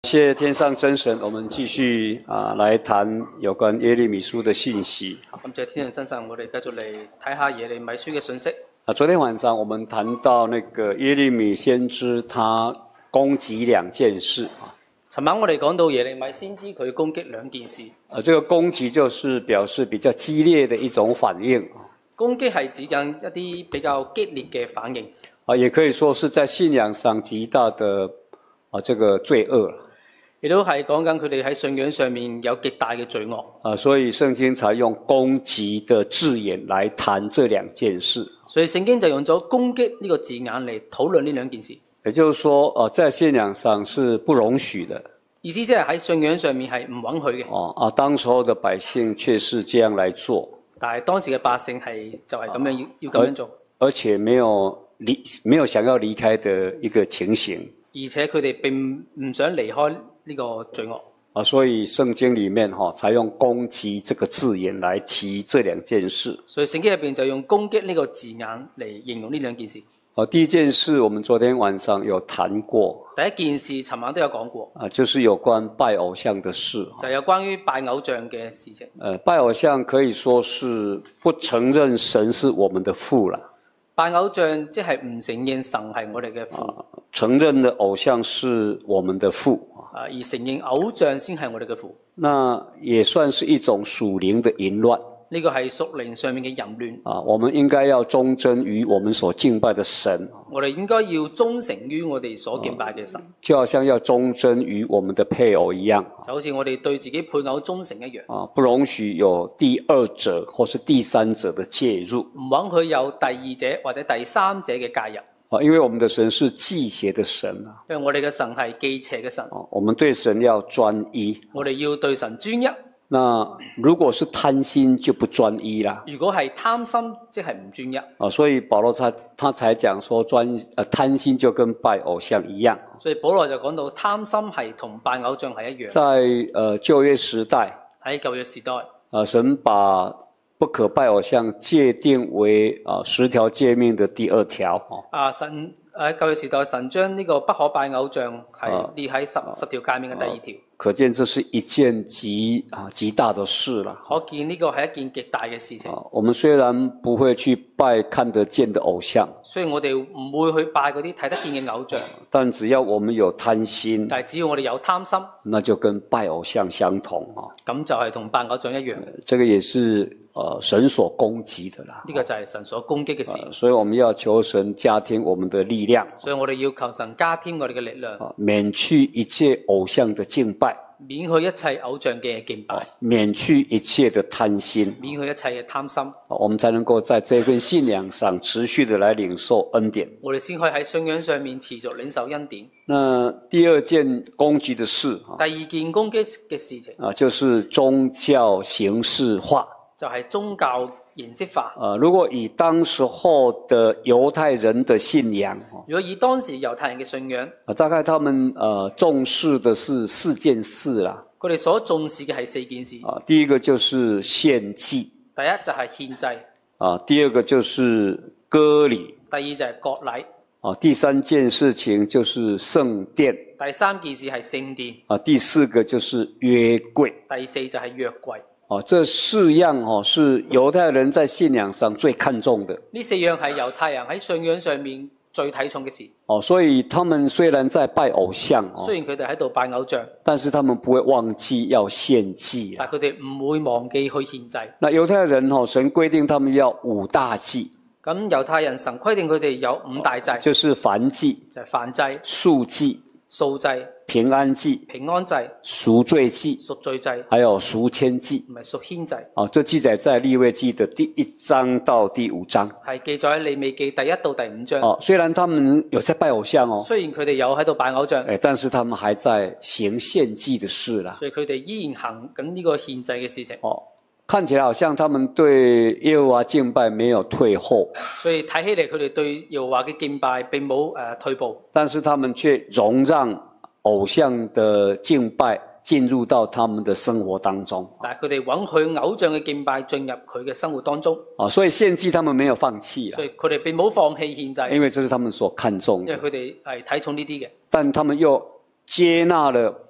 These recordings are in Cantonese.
謝天上真神，我們繼續來談有關耶利米書的信息。 感謝天上真神，我哋繼續嚟睇下耶利米書嘅信息。 昨天晚上我們談到那個耶利米先知，他攻擊兩件事。 尋晚我哋講到耶利米先知佢攻擊兩件事。 這個攻擊就是表示比較激烈的一種反應。 攻擊係指緊一啲比較激烈嘅反應。 也可以說是在信仰上極大的這個罪惡。 亦都係講緊佢哋喺信仰上面有極大嘅罪惡。 所以聖經才用攻擊的字眼來談這兩件事。 所以聖經就用咗攻擊呢個字眼嚟討論呢兩件事。 也就是說，在信仰上是不容許的。 意思即係喺信仰上面係唔允許嘅。 當時候的百姓卻是這樣來做。 但係當時嘅百姓就係咁樣要咁樣做， 而且沒有想要離開的一個情形。 而且佢哋並唔想離開呢個罪惡。 所以聖經裡面才用攻擊這個字眼來提這兩件事。 所以聖經入邊就用攻擊呢個字眼嚟形容呢兩件事。 第一件事我們昨天晚上有談過。 第一件事尋晚都有講過。 就是有關拜偶像的事。 就有關於拜偶像嘅事情。 拜偶像可以說是不承認神是我們的父了。 拜偶像即係唔承認神係我哋嘅父。 承認的偶像是我們的父。 而承認偶像先係我哋嘅父。 那也算是一種屬靈的淫亂。 呢個係屬靈上面嘅淫亂。 我們應該要忠貞於我們所敬拜的神。 我哋應該要忠誠於我哋所敬拜嘅神。 就好像要忠貞於我們的配偶一樣。 就好似我哋對自己配偶忠誠一樣。 不容許有第二者或是第三者的介入。 唔允許有第二者或者第三者嘅介入。 因為我們的神是忌邪的神。 因為我哋嘅神係忌邪嘅神。 我們對神要專一。 我哋要對神專一。 那如果是貪心就不專一啦。 如果係貪心，即係唔專一。 所以保羅他才講說貪心就跟拜偶像一樣。 所以保羅就講到貪心係同拜偶像係一樣。 在舊約時代， 喺舊約時代， 神把不可拜偶像界定為10條誡命的第2條。 神喺舊約時代，神將呢個不可拜偶像係列喺十條誡命嘅第2條。 可見這是一件極大的事了。 可見呢個係一件極大嘅事情。 我們雖然不會去拜看得見的偶像， 雖然我哋唔會去拜嗰啲睇得見嘅偶像， 但只要我們有貪心， 但係只要我哋有貪心， 那就跟拜偶像相同。 咁就係同拜偶像一樣。 這個也是神所攻擊的啦。 呢個就係神所攻擊嘅事。 所以我們要求神加添我們的力量。 所以我哋要求神加添我哋嘅力量， 免去一切偶像的敬拜， 免去一切偶像嘅敬拜， 免去一切的貪心， 免去一切嘅貪心， 我們才能夠在這份信仰上持續的來領受恩典。 我哋先可以喺信仰上面持續領受恩典。 那第二件攻擊的事， 第二件攻擊嘅事情， 就是宗教形式化， 就係宗教形式化。 如果以當時候的猶太人的信仰， 如果以當時猶太人嘅信仰， 大概他們重視的是4件事啦。 佢哋所重視嘅係4件事。 第一個就是獻祭， 第一就係獻祭， 第二個就是割禮， 第二就係割禮， 第三件事情就是聖殿， 第三件事係聖殿， 第四個就是約櫃， 第四就係約櫃。 這4樣是猶太人在信仰上最看重的。 呢4樣係猶太人喺信仰上面最睇重嘅事。 所以他們雖然在拜偶像， 雖然佢哋喺度拜偶像， 但是他們不會忘記要獻祭。 但佢哋唔會忘記去獻祭。 那猶太人神規定他們要5大祭。 咁猶太人神規定佢哋有5大祭， 就是燔祭、 就係燔祭、 素祭、 素祭、 平安祭、 平安祭、 贖罪祭、 贖罪祭， 還有贖愆祭， 唔係贖愆祭。 這記載在利未記的第1章到第5章， 係記載喺利未記第1到第5章。 雖然他們有在拜偶像雖然佢哋有喺度拜偶像， 但是他們還在行獻祭的事啦。 所以佢哋依然行緊呢個獻祭嘅事情。 看起來好像他們對耶和華敬拜沒有退後， 所以睇起嚟佢哋對耶和華嘅敬拜並冇退步， 但是他們卻容讓偶像的敬拜進入到他們的生活當中。 但係佢哋允許偶像嘅敬拜進入佢嘅生活當中。 所以獻祭他們沒有放棄， 所以佢哋並冇放棄獻祭， 因為這是他們所看重的。 因為佢哋係睇重呢啲嘅。 但他們又接納了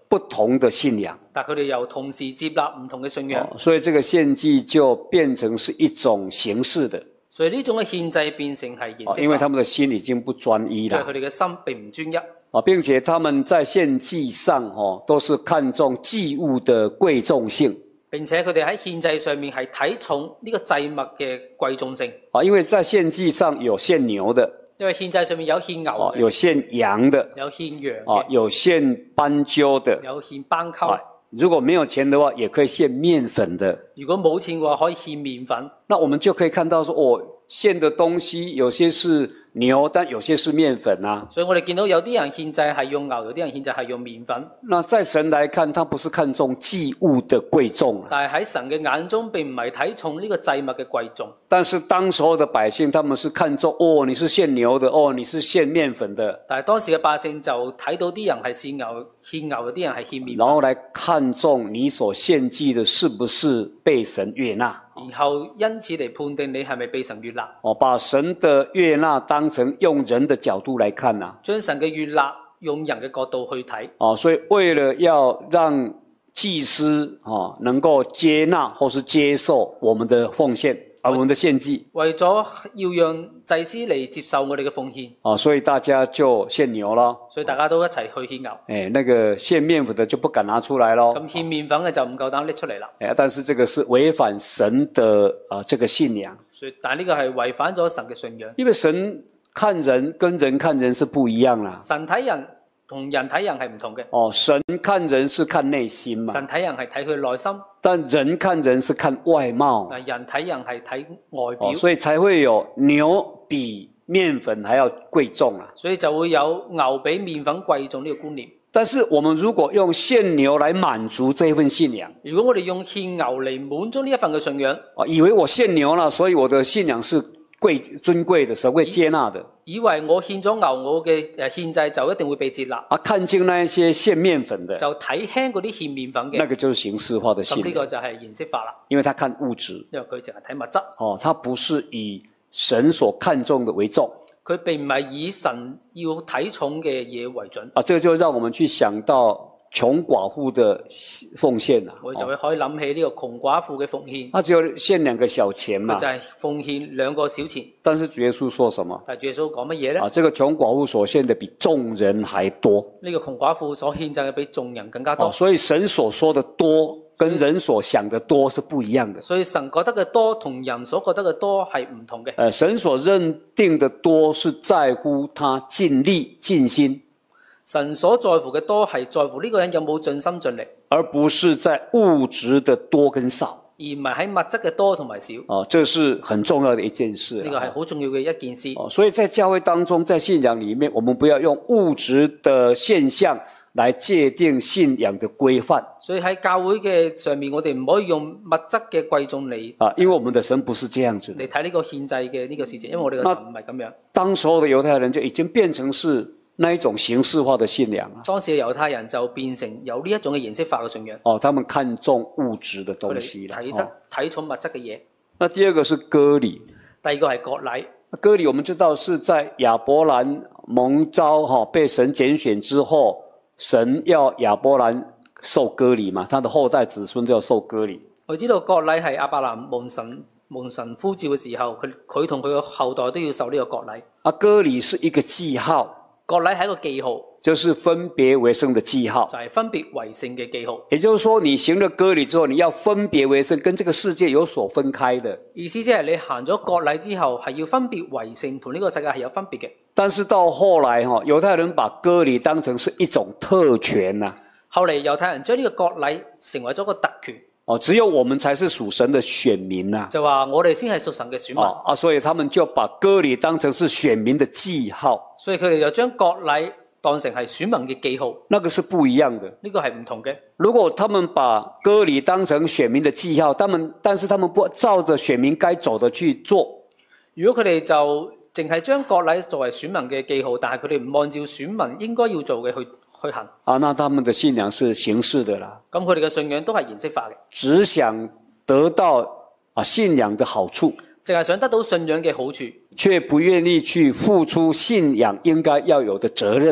不同的信仰。 但佢哋又同時接納唔同嘅信仰， 所以這個獻祭就變成是一種形式的。 所以呢種嘅獻祭變成係形式化， 因為他們的心已經不專一了， 因為佢哋嘅心並唔專一， 並且他們在獻祭上都是看重祭物的貴重性， 並且佢哋喺獻祭上面係睇重呢個祭物嘅貴重性。 因為在獻祭上有獻牛的， 因為獻祭上面有獻牛嘅， 有獻羊的， 有獻羊嘅， 有獻斑鳩的， 有獻斑鳩。 如果沒有錢的話，也可以獻麵粉的。 如果冇錢嘅話，可以獻麵粉。 那我們就可以看到說，獻的東西有些是牛，但有些是麵粉啊。 所以我哋見到有啲人獻祭係用牛，有啲人獻祭係用麵粉。 那在神來看，他不是看重祭物的貴重， 但係喺神嘅眼中並唔係睇重呢個祭物嘅貴重。 但是當時候的百姓，他們是看重你是獻牛的，你是獻麵粉的。 但係當時嘅百姓就睇到啲人係獻牛，有啲人係獻麵粉。 然後來看重你所獻祭的是不是被神悅納。 然後因此嚟判定你係咪被神悅納。 把神的悅納當成用人的角度來看啊， 將神嘅悅納用人嘅角度去睇。 所以為了要讓祭司能夠接納或是接受我們的奉獻，我們的獻祭， 為咗要讓祭司嚟接受我哋嘅奉獻， 所以大家就獻牛咯。 所以大家都一齊去獻牛。 那個獻麵粉的就不敢拿出來咯。 咁獻麵粉嘅就唔夠膽拎出嚟啦。 但是這個是違反神的這個信仰。 所以但係呢個係違反咗神嘅信仰。 因為神看人跟人看人是不一樣啦。 神睇人同人睇人係唔同嘅。 神看人是看內心嘛。 神睇人係睇佢內心。 但人看人是看外貌。 但人睇人係睇外表。 所以才會有牛比麵粉還要貴重啊。 所以就會有牛比麵粉貴重呢個觀念。 但是我們如果用獻牛來滿足這份信仰， 如果我哋用獻牛嚟滿足呢一份嘅信仰， 以為我獻牛了，所以我的信仰是尊貴的，神會接納的。 以為我獻咗牛，我嘅獻祭就一定會被接納。 看清那一些獻麵粉的， 就睇輕嗰啲獻麵粉嘅， 那個就是形式化的信仰。 咁呢個就係形式化啦。 因為他看物質， 因為佢淨係睇物質。 他不是以神所看重的為重。 佢並唔係以神要睇重嘅嘢為準。 這個就讓我們去想到窮寡婦的奉獻啦。 我就會可以諗起呢個窮寡婦嘅奉獻。 他只有獻2個小錢嘛。 就係奉獻2個小錢。 但是主耶穌說什麼？ 但係主耶穌講乜嘢咧？ 這個窮寡婦所獻的比眾人還多。 呢個窮寡婦所獻祭嘅比眾人更加多。 所以神所說的多，跟人所想的多是不一樣的。 所以神覺得嘅多同人所覺得嘅多係唔同嘅。 神所認定的多是在乎他盡力盡心。 神所在乎嘅多係在乎呢個人有冇盡心盡力， 而不是在物質的多跟少。 而唔係喺物質嘅多同埋少。 這是很重要的一件事。 呢個係好重要嘅一件事。 所以在教會當中，在信仰裡面，我們不要用物質的現象來界定信仰的規範。 所以喺教會嘅上面，我哋唔可以用物質嘅貴重嚟因為我們的神不是這樣子的。 嚟睇呢個獻祭嘅呢個事情，因為我哋嘅神唔係咁樣。 當時候的猶太人就已經變成是那一種形式化的信仰了。 當時嘅猶太人就變成有呢一種嘅形式化嘅信仰。 他們看重物質的東西了。 睇重物質嘅嘢。 那第二個是割禮。 第二個係割禮。 割禮我們知道是在亞伯蘭蒙召被神揀選之後，神要亞伯蘭受割禮嘛，他的後代子孫都要受割禮。 我知道割禮係亞伯蘭蒙神呼召嘅時候，佢同佢嘅後代都要受呢個割禮。 割禮是一個記號。 割禮係一個記號， 就是分別為聖的記號， 就係分別為聖嘅記號。 也就是說，你行了割禮之後，你要分別為聖，跟這個世界有所分開的。 意思即係你行咗割禮之後，係要分別為聖，同呢個世界係有分別嘅。 但是到後來，猶太人把割禮當成是一種特權啊。 後嚟猶太人將呢個割禮成為咗個特權。 只有我們才是屬神的選民啊。 就話我哋先係屬神嘅選民。 所以他們就把割禮當成是選民的記號。 所以佢哋就將割禮當成係選民嘅記號。 那個是不一樣的。 呢個係唔同嘅。 如果他們把割禮當成選民的記號，但是他們不照着選民該走的去做。 如果佢哋就淨係將割禮作為選民嘅記號，但係佢哋唔按照選民應該要做嘅去行。 那他們的信仰是形式的啦。 咁佢哋嘅信仰都係形式化嘅， 只想得到信仰的好處， 淨係想得到信仰嘅好處， 卻不願意去付出信仰應該要有的責任，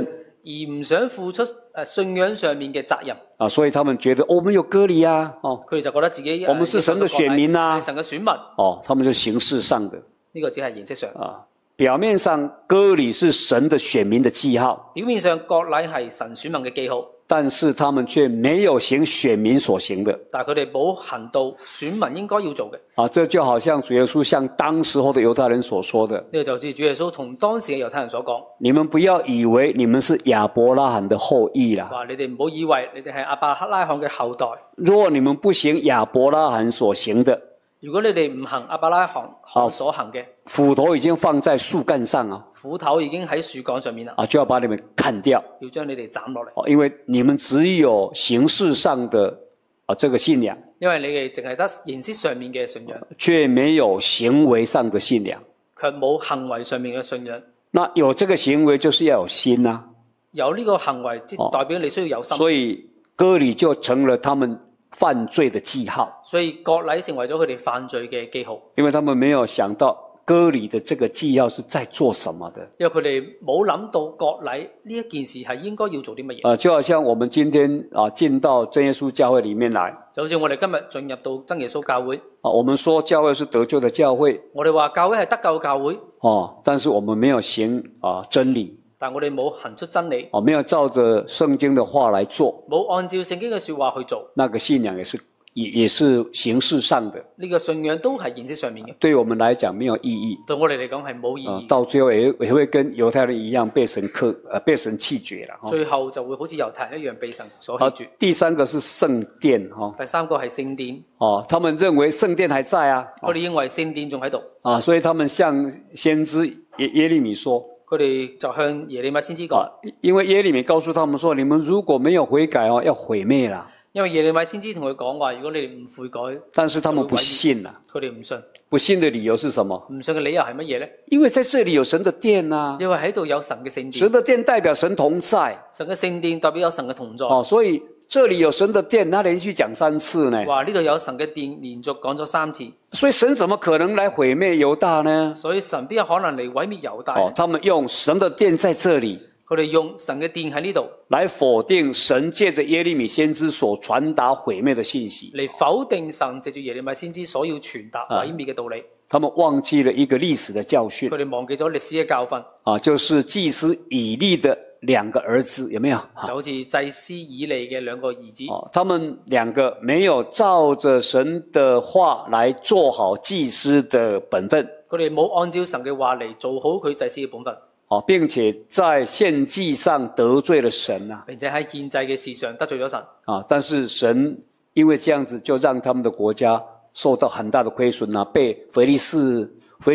而唔想付出信仰上面嘅責任。 啊，所以他們覺得、我們有割禮啊， 佢哋就覺得自己我們是神的選民啊， 係神嘅選民。 他們就形式上的呢個只係形式上。 表面上割禮是神的選民的記號， 表面上割禮係神選民嘅記號， 但是他們卻沒有行選民所行的。 但係佢哋冇行到選民應該要做嘅。 這就好像主耶穌向當時候的猶太人所說的， 呢個就好似主耶穌同當時嘅猶太人所講： 你們不要以為你們是亞伯拉罕的後裔啦。 話你哋唔好以為你哋係亞伯拉罕嘅後代。 若你們不行亞伯拉罕所行的， 如果你哋唔行亞伯拉罕所行嘅， 斧頭已經放在樹幹上啊， 斧頭已經喺樹幹上面啦， 就要把你們砍掉， 要將你哋斬落嚟。 因為你們只有形式上的這個信仰， 因為你哋淨係得形式上面嘅信仰， 卻沒有行為上的信仰， 卻冇行為上面嘅信仰。 那有這個行為就是要有心啊， 有呢個行為，即代表你需要有心。 所以割禮就成了他們犯罪的記號， 所以割禮成為咗佢哋犯罪嘅記號， 因為他們沒有想到割禮的這個記號是在做什麼的。 因為佢哋冇諗到割禮呢一件事係應該要做啲乜嘢。 就好像我們今天進到真耶穌教會裏面來， 就好似我哋今日進入到真耶穌教會， 我們說教會是得救的教會， 我哋話教會係得救教會， 但是我們沒有行真理， 但我哋冇行出真理， 沒有照着聖經的話來做， 冇按照聖經嘅說話去做， 那個信仰也是形式上的， 呢個信仰都係形式上面嘅， 對我們來講沒有意義， 對我哋嚟講係冇意義， 到最後也會跟猶太人一樣被神棄絕了， 最後就會好似猶太人一樣被神所棄絕。 第三個是聖殿， 第三個係聖殿， 他們認為聖殿還在啊， 佢哋認為聖殿仲喺度， 所以他們向先知耶利米說， 佢哋就向耶利米先知講， 因為耶利米告訴他們說，你們如果沒有悔改要毀滅了。 因為耶利米先知同佢講話，如果你哋唔悔改， 但是他們不信啊， 佢哋唔信。 不信的理由是什麼？ 唔信嘅理由係乜嘢呢？ 因為在這裡有神的殿啊， 因為喺度有神嘅聖殿， 神的殿代表神同在， 神嘅聖殿代表有神嘅同在。 所以這裡有神的殿，他連續講3次呢。 話呢度有神嘅殿，連續講咗3次。 所以神怎麼可能來毀滅猶大呢？ 所以神邊有可能嚟毀滅猶大？ 他們用神的殿在這裡。 佢哋用神嘅殿喺呢度， 來否定神借着耶利米先知所傳達毀滅的信息， 嚟否定神借住耶利米先知所要傳達毀滅嘅道理。 他們忘記了一個歷史的教訓， 佢哋忘記咗歷史嘅教訓。 就是祭司以利的2個兒子，有沒有？ 就好似祭司以利嘅2個兒子， 他們2個沒有照着神的話來做好祭司的本分， 佢哋冇按照神嘅話嚟做好佢祭司嘅本分。 並且在獻祭上得罪了神啊， 並且喺獻祭嘅事上得罪咗神。 但是神因為這樣子就讓他們的國家受到很大的虧損啊，被非利士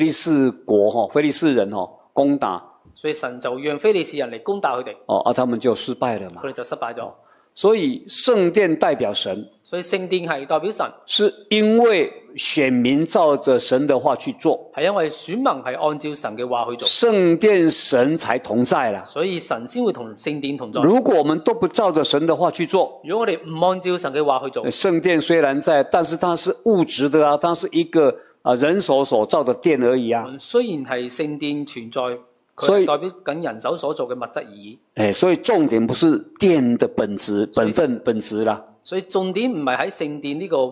人攻打， 所以神就讓非利士人嚟攻打佢哋， 他們就失敗了嘛。 佢哋就失敗咗。 所以聖殿代表神， 所以聖殿係代表神， 是因為選民照着神的話去做， 係因為選民係按照神嘅話去做， 聖殿神才同在啦。 所以神先會同聖殿同在。 如果我們都不照着神的話去做， 如果我哋唔按照神嘅話去做， 聖殿雖然在，但是它是物質的啊，它是一個人手所造的殿而已啊。 雖然係聖殿存在， 所以代表緊人手所做嘅物質而已。 所以重點不是殿的本質、本質啦。 所以重點唔係喺聖殿呢個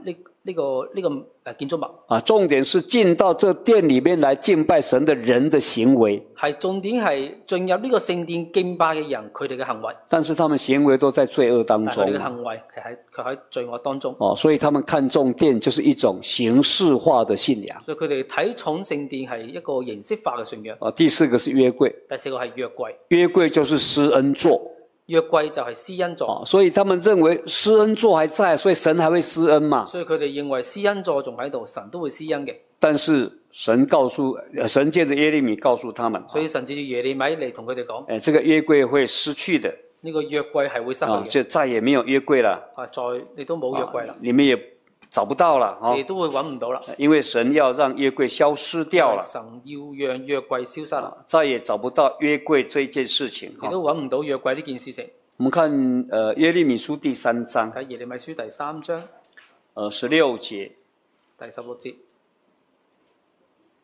建築物， 重點是進到這殿裡面來敬拜神的人的行為。 係重點係進入呢個聖殿敬拜嘅人，佢哋嘅行為。 但是他們行為都在罪惡當中， 但係佢哋嘅行為卻喺罪惡當中。 所以他們看重殿就是一種形式化的信仰。 所以佢哋睇重聖殿係一個形式化嘅信仰。 第4個是約櫃， 第4個係約櫃， 約櫃就是施恩座。 約櫃就係施恩座， 所以他們認為施恩座還在，所以神還會施恩嘛。 所以佢哋認為施恩座仲喺度，神都會施恩嘅。 但是神借着耶利米告訴他們， 所以神借住耶利米嚟同佢哋講， 這個約櫃會失去的， 呢個約櫃係會失去嘅， 就再也沒有約櫃了。 你都冇約櫃啦， 你們也找不到了， 你都會揾唔到啦， 因為神要讓約櫃消失掉了， 神要讓約櫃消失啦， 再也找不到約櫃這件事情， 你都揾唔到約櫃呢件事情。 我們看耶利米書第3章， 睇耶利米書第3章 16節， 第16節，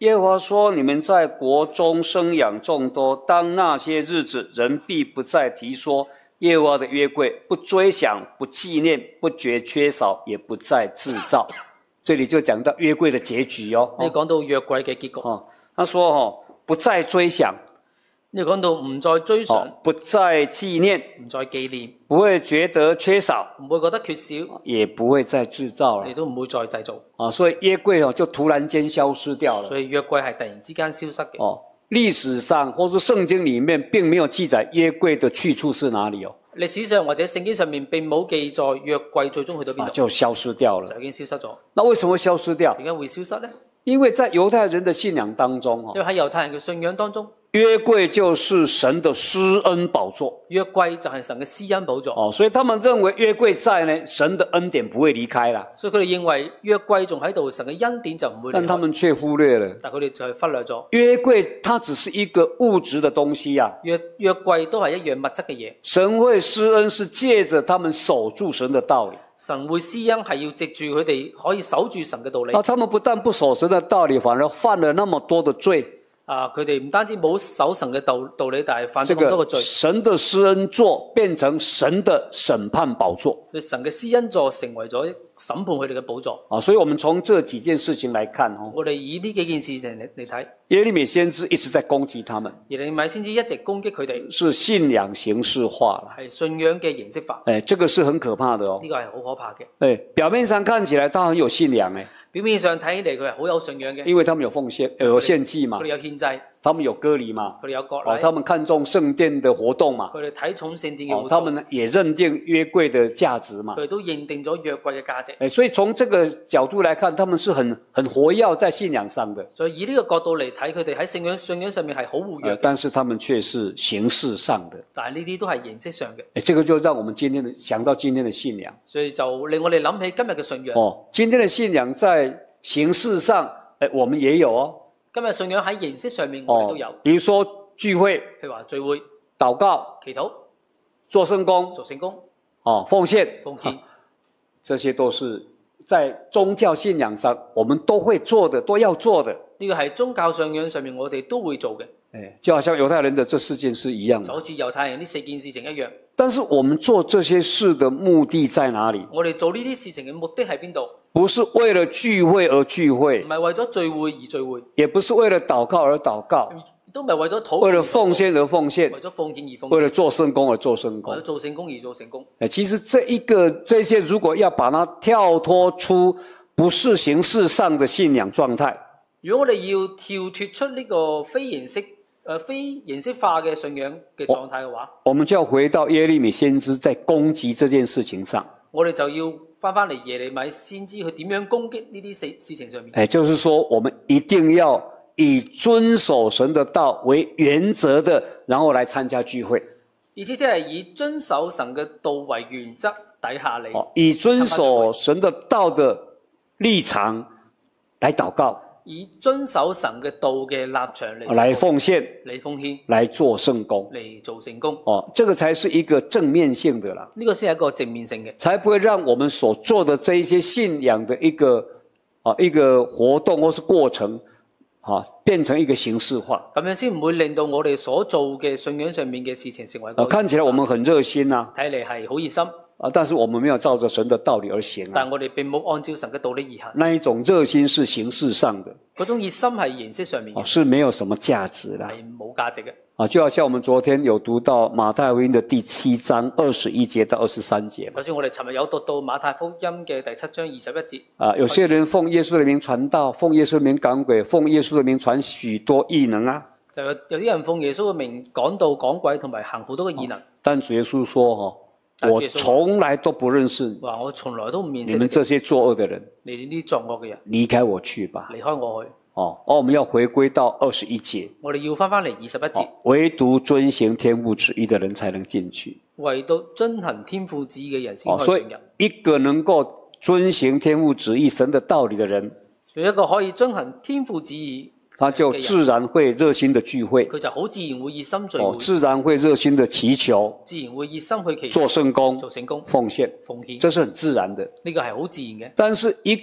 耶和华说：“你们在国中生养众多，当那些日子，人必不再提说耶和华的约柜，不追想，不纪念，不觉缺少，也不再制造。”这里就講到約櫃的結局哦。 你講到約櫃嘅結局。 他說不再追想， 你講到唔再追想， 不再紀念， 唔再紀念， 不會覺得缺少， 唔會覺得缺少， 也不會再製造了。 你都唔會再製造。 所以約櫃就突然間消失掉了。 所以約櫃係突然之間消失嘅。 歷史上或是聖經裡面並沒有記載約櫃的去處是哪裡哦。 歷史上或者聖經上面並冇記載約櫃最終去到邊度， 就消失掉了， 就已經消失咗。 那為什麼會消失掉？ 點解會消失呢？ 因為在猶太人的信仰當中， 因為喺猶太人嘅信仰當中， 約櫃就是神的施恩寶座， 約櫃就係神嘅施恩寶座。 所以他們認為約櫃在呢，神的恩典不會離開啦。 所以佢哋認為約櫃仲喺度，神嘅恩典就唔會離開。 但他們卻忽略了， 但佢哋就係忽略咗約櫃它只是一個物質的東西啊。 約櫃都係一樣物質嘅嘢。 神會施恩是借着他們守住神的道理。 神會施恩係要藉住佢哋可以守住神嘅道理。 他們不但不守神的道理，反而犯了那麼多的罪。 佢哋唔單止冇守神嘅道理，但係犯咗咁多嘅罪。 神的施恩座變成神的審判寶座。 所以神嘅施恩座成為咗審判佢哋嘅寶座。 所以我們從這幾件事情來看， 我哋以呢幾件事情嚟睇， 耶利米先知一直在攻擊他們。 耶利米先知一直攻擊佢哋， 是信仰形式化了， 係信仰嘅形式化。 這個是很可怕的哦。 呢個係好可怕嘅。 表面上看起來他很有信仰， 表面上睇起嚟佢係好有信仰嘅， 因為他們有奉獻，有獻祭嘛， 佢哋有獻祭， 他們有割禮嘛， 佢哋有割禮， 他們看重聖殿的活動嘛， 佢哋睇重聖殿嘅活動， 他們也認定約櫃的價值嘛， 佢哋都認定咗約櫃嘅價值。 所以從這個角度來看，他們是很活躍在信仰上的。 所以以呢個角度嚟睇，佢哋喺信仰上面係好活躍， 但是他們卻是形式上的。 但係呢啲都係形式上嘅。 這個就讓我們想到今天的信仰， 所以就令我哋諗起今日嘅信仰。 今天的信仰在形式上，我們也有哦。 今日信仰喺形式上面我哋都有， 比如說聚會， 譬如話聚會、 禱告、 祈禱、 做聖工、奉獻，這些都是在宗教信仰上我們都會做的，都要做的。 呢個係宗教信仰上面我哋都會做嘅。 就好像猶太人的這4件事一樣， 就好似猶太人呢4件事情一樣。 但是我們做這些事的目的在哪裡？ 我哋做呢啲事情嘅目的喺邊度？ 不是為了聚會而聚會， 唔係為咗聚會而聚會， 也不是為了禱告而禱告， 都唔係為咗禱告， 為了奉獻而奉獻， 為咗奉獻而奉獻， 為了做聖工而做聖工， 為咗做聖工而做聖工。 其實這些如果要把它跳脫出不是形式上的信仰狀態， 如果我哋要跳脫出呢個非形式化嘅信仰嘅狀態嘅話， 我們就要回到耶利米先知在攻擊這件事情上。 我哋就要翻嚟耶利米先知佢點樣攻擊呢啲事情上面。 就是說我們一定要以遵守神的道為原則的，然後來參加聚會。 意思即係以遵守神嘅道為原則底下嚟， 以遵守神的道的立場來禱告， 以遵守神嘅道嘅立場來奉獻，來做聖工， 嚟做聖工。 這個才是一個正面性的啦。 呢個先係一個正面性嘅， 才不會讓我們所做的這一些信仰的一個活動或是過程，變成一個形式化。 咁樣先唔會令到我哋所做嘅信仰上面嘅事情成為一個。 看起來我們很熱心啊， 睇嚟係好熱心。 但是我們沒有照着神的道理而行， 但我哋並冇按照神嘅道理而行。 那一種熱心是形式上的， 嗰種熱心係形式上面嘅， 是沒有什麼價值的， 係冇價值嘅。 就好像我們昨天有讀到馬太福音的第7章21節到23節。 就算我哋尋日有讀到馬太福音嘅第7章21節。 有些人奉耶穌的名傳道，奉耶穌的名趕鬼，奉耶穌的名傳許多異能啊。 就有啲人奉耶穌嘅名講道趕鬼，同埋行好多嘅異能。 但主耶穌說我從來都不認識你， 我從來都唔認識你們這些作惡的人， 你哋呢啲作惡嘅人， 離開我去吧， 離開我去。 我們要回歸到21節， 我哋要翻嚟21節， 唯獨遵行天父旨意的人才能進去， 唯獨遵行天父旨意嘅人先可以進入。 所以一個能夠遵行天父旨意神的道理的人， 有一個可以遵行天父旨意， 他就自然會熱心的聚會， 佢就好自然會熱心聚會， 自然會熱心的祈求， 自然會熱心去祈求， 做聖工， 做聖工， 奉獻， 奉獻， 這是很自然的。 呢個係好自然嘅。 但是一個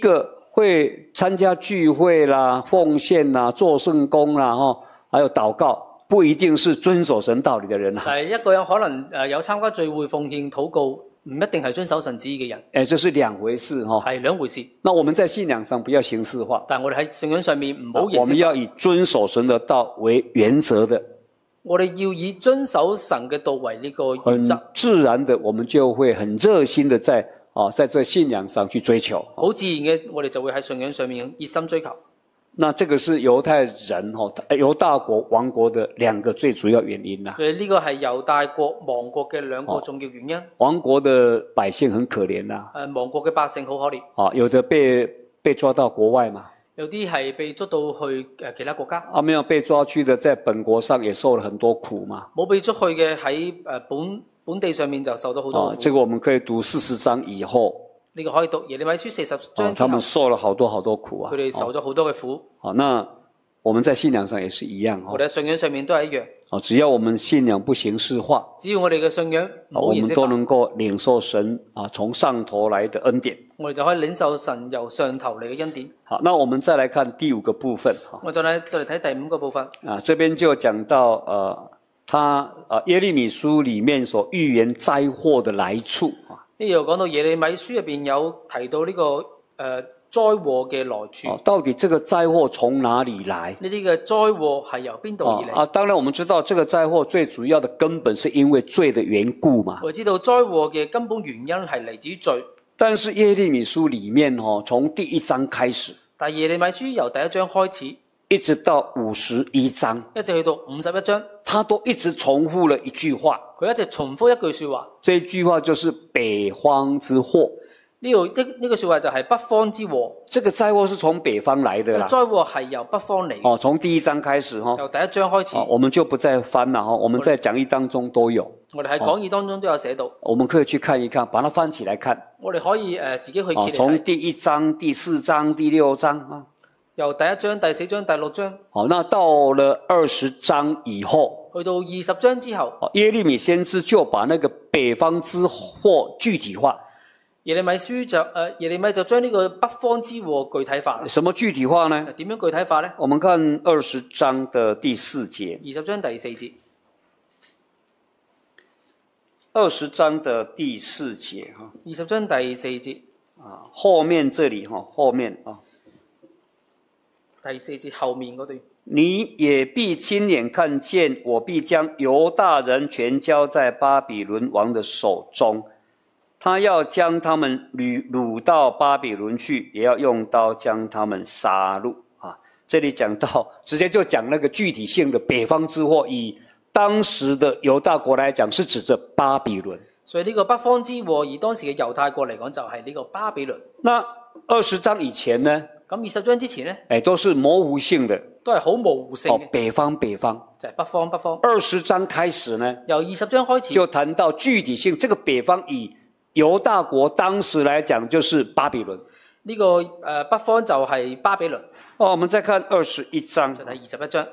会参加聚會啦、奉獻啦、做聖工啦，還有禱告，不一定是遵守神道理的人啊。 但係一個人可能有參加聚會、奉獻、禱告，唔一定係遵守神旨意嘅人。 這是兩回事係兩回事。 那我們在信仰上不要形式化， 但係我哋喺信仰上面唔好形式化。 我們要以遵守神的道為原則的。 我哋要以遵守神嘅道為呢個原則。 很自然的，我們就會很熱心的在這信仰上去追求。 好自然嘅，我哋就會喺信仰上面熱心追求。 那這個是猶太人猶大國亡國的兩個最主要原因啦。 所以呢個係猶大國亡國嘅兩個重要原因。 亡國的百姓很可憐啦。 亡國嘅百姓好可憐。 有的被抓到國外嘛。 有啲係被捉到去其他國家。 沒有被抓去的，在本國上也受了很多苦嘛。 冇被捉去嘅喺本地上面就受到好多苦。 這個我們可以讀40章以後。 呢個可以讀耶利米書40章之後。 他們受了好多苦啊。 佢哋受咗好多嘅苦。 那我們在信仰上也是一樣。 我哋喺信仰上面都係一樣。 只要我們信仰不形式化， 只要我哋嘅信仰唔好形式化， 我們都能夠領受神從上頭來的恩典。 我哋就可以領受神由上頭嚟嘅恩典。 好，那我們再來看第5個部分。 我再嚟睇第5個部分。 這邊就講到耶利米書裡面所預言災禍的來處。 呢度講到耶利米書入邊有提到呢個災禍嘅來處。 到底這個災禍從哪裡來？ 呢啲嘅災禍係由邊度而嚟？ 當然我們知道這個災禍最主要的根本是因為罪的緣故嘛。 我知道災禍嘅根本原因係嚟自於罪。 但是耶利米書裡面從第1章開始， 但耶利米書由第1章開始， 一直到51章， 一直去到51章， 他都一直重複了一句話。 佢一直重複一句說話。 這句話就是北方之禍。 呢句說話就係北方之禍。 這個災禍是從北方來的啦。 災禍係由北方嚟。 從第1章開始。 由第1章開始。 我們就不再翻了。我們在講義當中都有。 我哋喺講義當中都有寫到。 我們可以去看一看，把它翻起來看。 我哋可以自己去揭嚟睇。 從第1章、第4章、第6章。 由第1章、第4章、第6章。 那到了20章以後， 去到20章之後， 耶利米先知就把那個北方之禍具體化。 耶利米就將呢個北方之禍具體化。 什麼具體化呢？ 點樣具體化呢？ 我們看20章的第4節。 20章第4節。 20章的第4節。 20章第4節。 後面這裡後面第4節後面嗰段。 你也必親眼看見，我必將猶大人全交在巴比倫王的手中。他要將他們擄到巴比倫去，也要用刀將他們殺戮。這裡講到，直接就講那個具體性的北方之禍，以當時的猶大國來講，是指着巴比倫。 所以呢個北方之禍，以當時嘅猶太國嚟講，就係呢個巴比倫。 那20章以前呢？ 咁20章之前呢？ 都是模糊性的， 都係好模糊性嘅。 北方就係北方。 20章開始呢？ 由20章開始就談到具體性，這個北方以猶大國當時來講就是巴比倫。 呢個北方就係巴比倫。 我們再看21章。 就睇21章。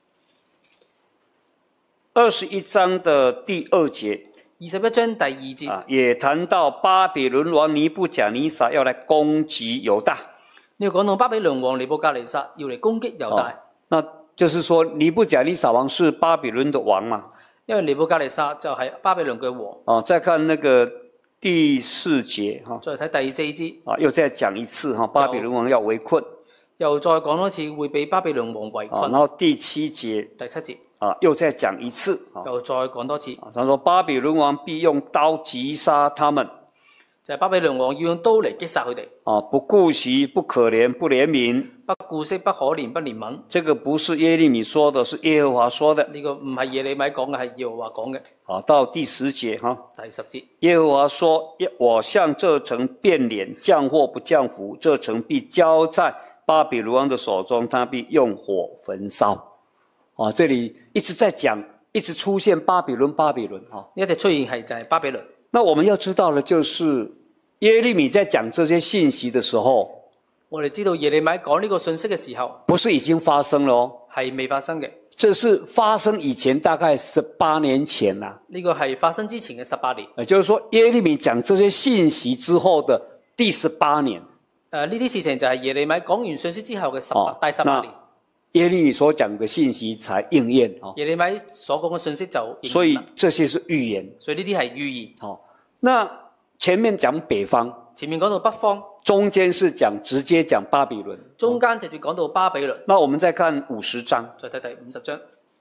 21章的第2節。 21章第2節。 也談到巴比倫王尼布甲尼撒要來攻擊猶大。 呢個講到巴比倫王尼布甲尼撒要嚟攻擊猶大。 那就是說尼布甲尼撒王是巴比倫的王嘛？ 因為尼布甲尼撒就係巴比倫嘅王。 再看那個第4節。 再睇第4節。 又再講一次，巴比倫王要圍困。 又再講多次會被巴比倫王圍困。 然後第7節。 第7節。 又再講一次。 又再講多次。 他說巴比倫王必用刀擊殺他們。 就係巴比倫王要用刀嚟擊殺佢哋。 不顧惜，不可憐，不憐憫。 不顧惜，不可憐，不憐憫。 這個不是耶利米說的，是耶和華說的。 呢個唔係耶利米講嘅，係耶和華講嘅。 到第10節第10節。 耶和華說：我向這城變臉，降禍不降福，這城必交在巴比倫王的手中，他必用火焚燒。這裡一直在講，一直出現巴比倫，巴比倫。 一直出現係就係巴比倫。 那我們要知道的就是耶利米在講這些信息的時候， 我哋知道耶利米講呢個信息嘅時候， 不是已經發生了係未發生嘅。 這是發生以前大概18年前啦。 呢個係發生之前嘅18年。 也就是說耶利米講這些信息之後的第18年。 呢啲事情就係耶利米講完信息之後嘅第18年， 耶利米所講的信息才應驗哦。 耶利米所講嘅信息就應驗。 所以這些是預言。 所以呢啲係預言。 哦，那前面講北方， 前面講到北方， 中間是直接講巴比倫， 中間直接講到巴比倫。 那我們再看50章， 再睇第50章。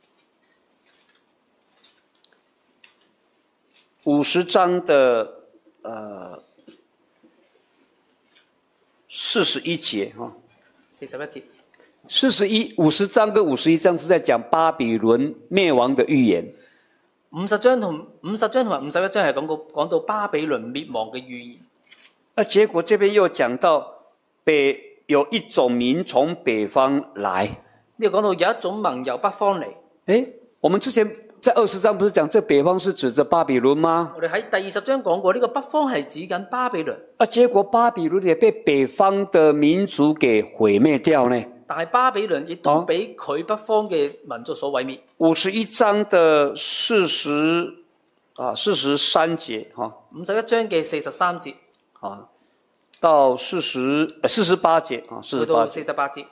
50章的41節哈 ，41節。 50章跟51章是在講巴比倫滅亡的預言。 50章同埋51章係講到巴比倫滅亡嘅預言。 那結果這邊又講到有一種民從北方來。 呢個講到有一種民由北方嚟。 誒，我們之前在20章不是講這北方是指着巴比倫嗎？ 我哋喺第20章講過，呢個北方係指緊巴比倫。 結果巴比倫也被北方的民族給毀滅掉呢。 但係巴比倫亦都俾佢北方嘅民族所毀滅。 51章的43節 51章嘅43節到48節去到48節。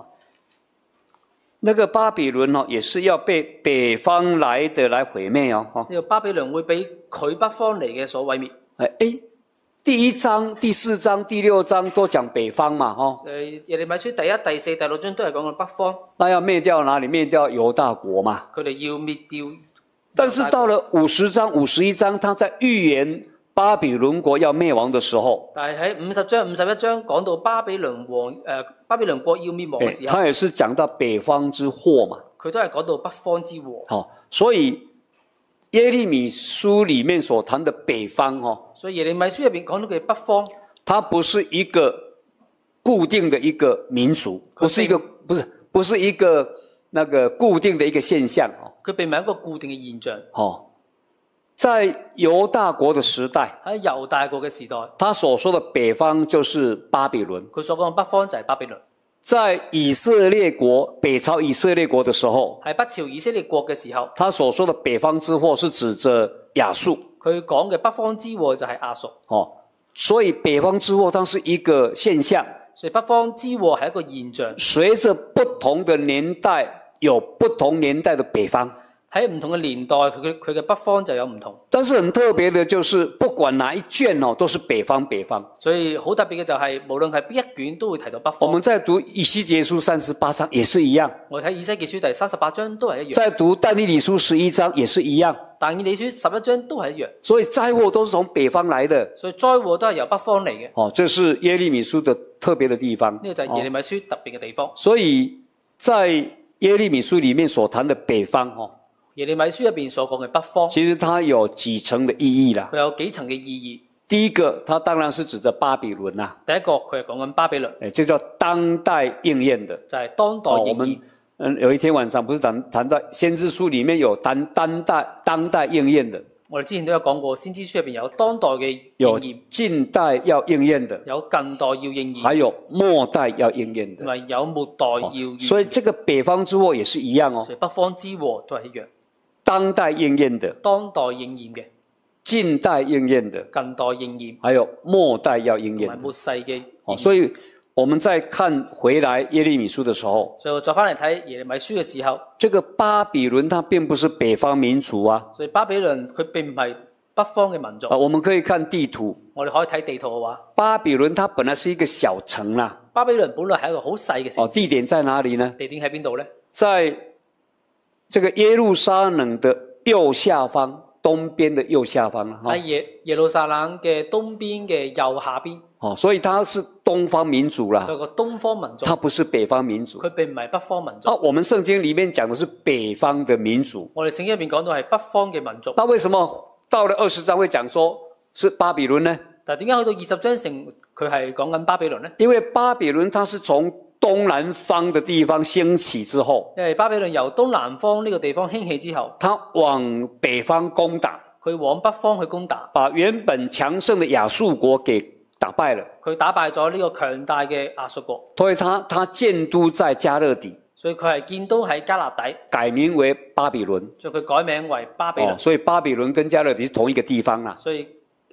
那個巴比倫也是要被北方來的來毀滅哦。 呢個巴比倫會俾佢北方嚟嘅所毀滅。 第1章、第4章、第6章都講北方嘛， 耶利米書第1、第4、第6章都係講到北方。 那要滅掉哪裡？滅掉猶大國嘛。 佢哋要滅掉。 但是到了50章、51章，他在預言巴比倫國要滅亡的時候， 但係喺50章、51章講到巴比倫國要滅亡嘅時候， 他也是講到北方之禍嘛。 佢都係講到北方之禍。 所以耶利米書裡面所談的北方， 所以耶利米書入邊講到嘅北方， 它不是一個固定的一個民族，不是一個那個固定的一個現象。 佢並唔係一個固定嘅現象。 在猶大國的時代， 喺猶大國嘅時代， 他所說的北方就是巴比倫。 佢所講嘅北方就係巴比倫。 在以色列國北朝以色列國的時候， 喺北朝以色列國嘅時候， 他所說的北方之禍是指着亞述。 佢講嘅北方之禍就係亞述。 所以北方之禍它是一個現象。 所以北方之禍係一個現象。 隨着不同的年代，有不同年代的北方。 喺唔同嘅年代，佢嘅北方就有唔同。 但是很特別的，就是不管哪一卷都是北方。 所以好特別嘅就係，無論係邊一卷都會提到北方。 我們在讀以西結書38章也是一樣。 我睇以西結書第38章都係一樣。 在讀但以理書11章也是一樣。 但以理書11章都係一樣。 所以災禍都是從北方來的。 所以災禍都係由北方嚟嘅。 這是耶利米書的特別的地方。 呢個就係耶利米書特別嘅地方。 所以在耶利米書裡面所談的北方， 耶利米書入邊所講嘅北方， 其實它有幾層的意義啦。 佢有幾層嘅意義。 第一個，它當然是指着巴比倫啦。 第一個，佢係講緊巴比倫， 這叫當代應驗的， 就係當代應驗。 我們有一天晚上不是談到先知書裡面有當代應驗的。 我哋之前都有講過，先知書入邊有當代嘅應驗， 有近代要應驗的， 有近代要應驗， 還有末代要應驗的， 同埋有末代要應驗。 所以這個北方之禍也是一樣哦。 所以北方之禍都係一樣。 當代應驗的， 當代應驗嘅， 近代應驗的， 近代應驗， 還有末代要應驗的， 同埋末世嘅。 所以我們再看回來耶利米書的時候， 所以我再翻嚟睇耶利米書嘅時候， 這個巴比倫它並不是北方民族啊。 所以巴比倫佢並唔係北方嘅民族。 我們可以看地圖， 我哋可以睇地圖嘅話， 巴比倫它本來是一個小城啦。 巴比倫本來係一個好細嘅城市。 地點在哪裡呢？ 地點喺邊度呢？ 在這個耶路撒冷的右下方，東邊的右下方啦。 喺耶路撒冷嘅東邊嘅右下邊。 所以它是東方民族啦。 佢個東方民族， 它不是北方民族。 佢並唔係北方民族。 我們聖經裡面講的是北方的民族。 我哋聖經入邊講到係北方嘅民族。 那為什麼到了20章會講說是巴比倫呢？ 但係點解去到20章成佢係講緊巴比倫呢？ 因為巴比倫它是從東南方的地方興起之後， 因為巴比倫由東南方呢個地方興起之後， 它往北方攻打， 佢往北方去攻打， 把原本強盛的亞述國給打敗了。 佢打敗咗呢個強大嘅亞述國， 所以他建都在加勒底， 所以佢係建都喺加勒底， 改名為巴比倫， 所以佢改名為巴比倫。 所以巴比倫跟加勒底是同一個地方啦。 所以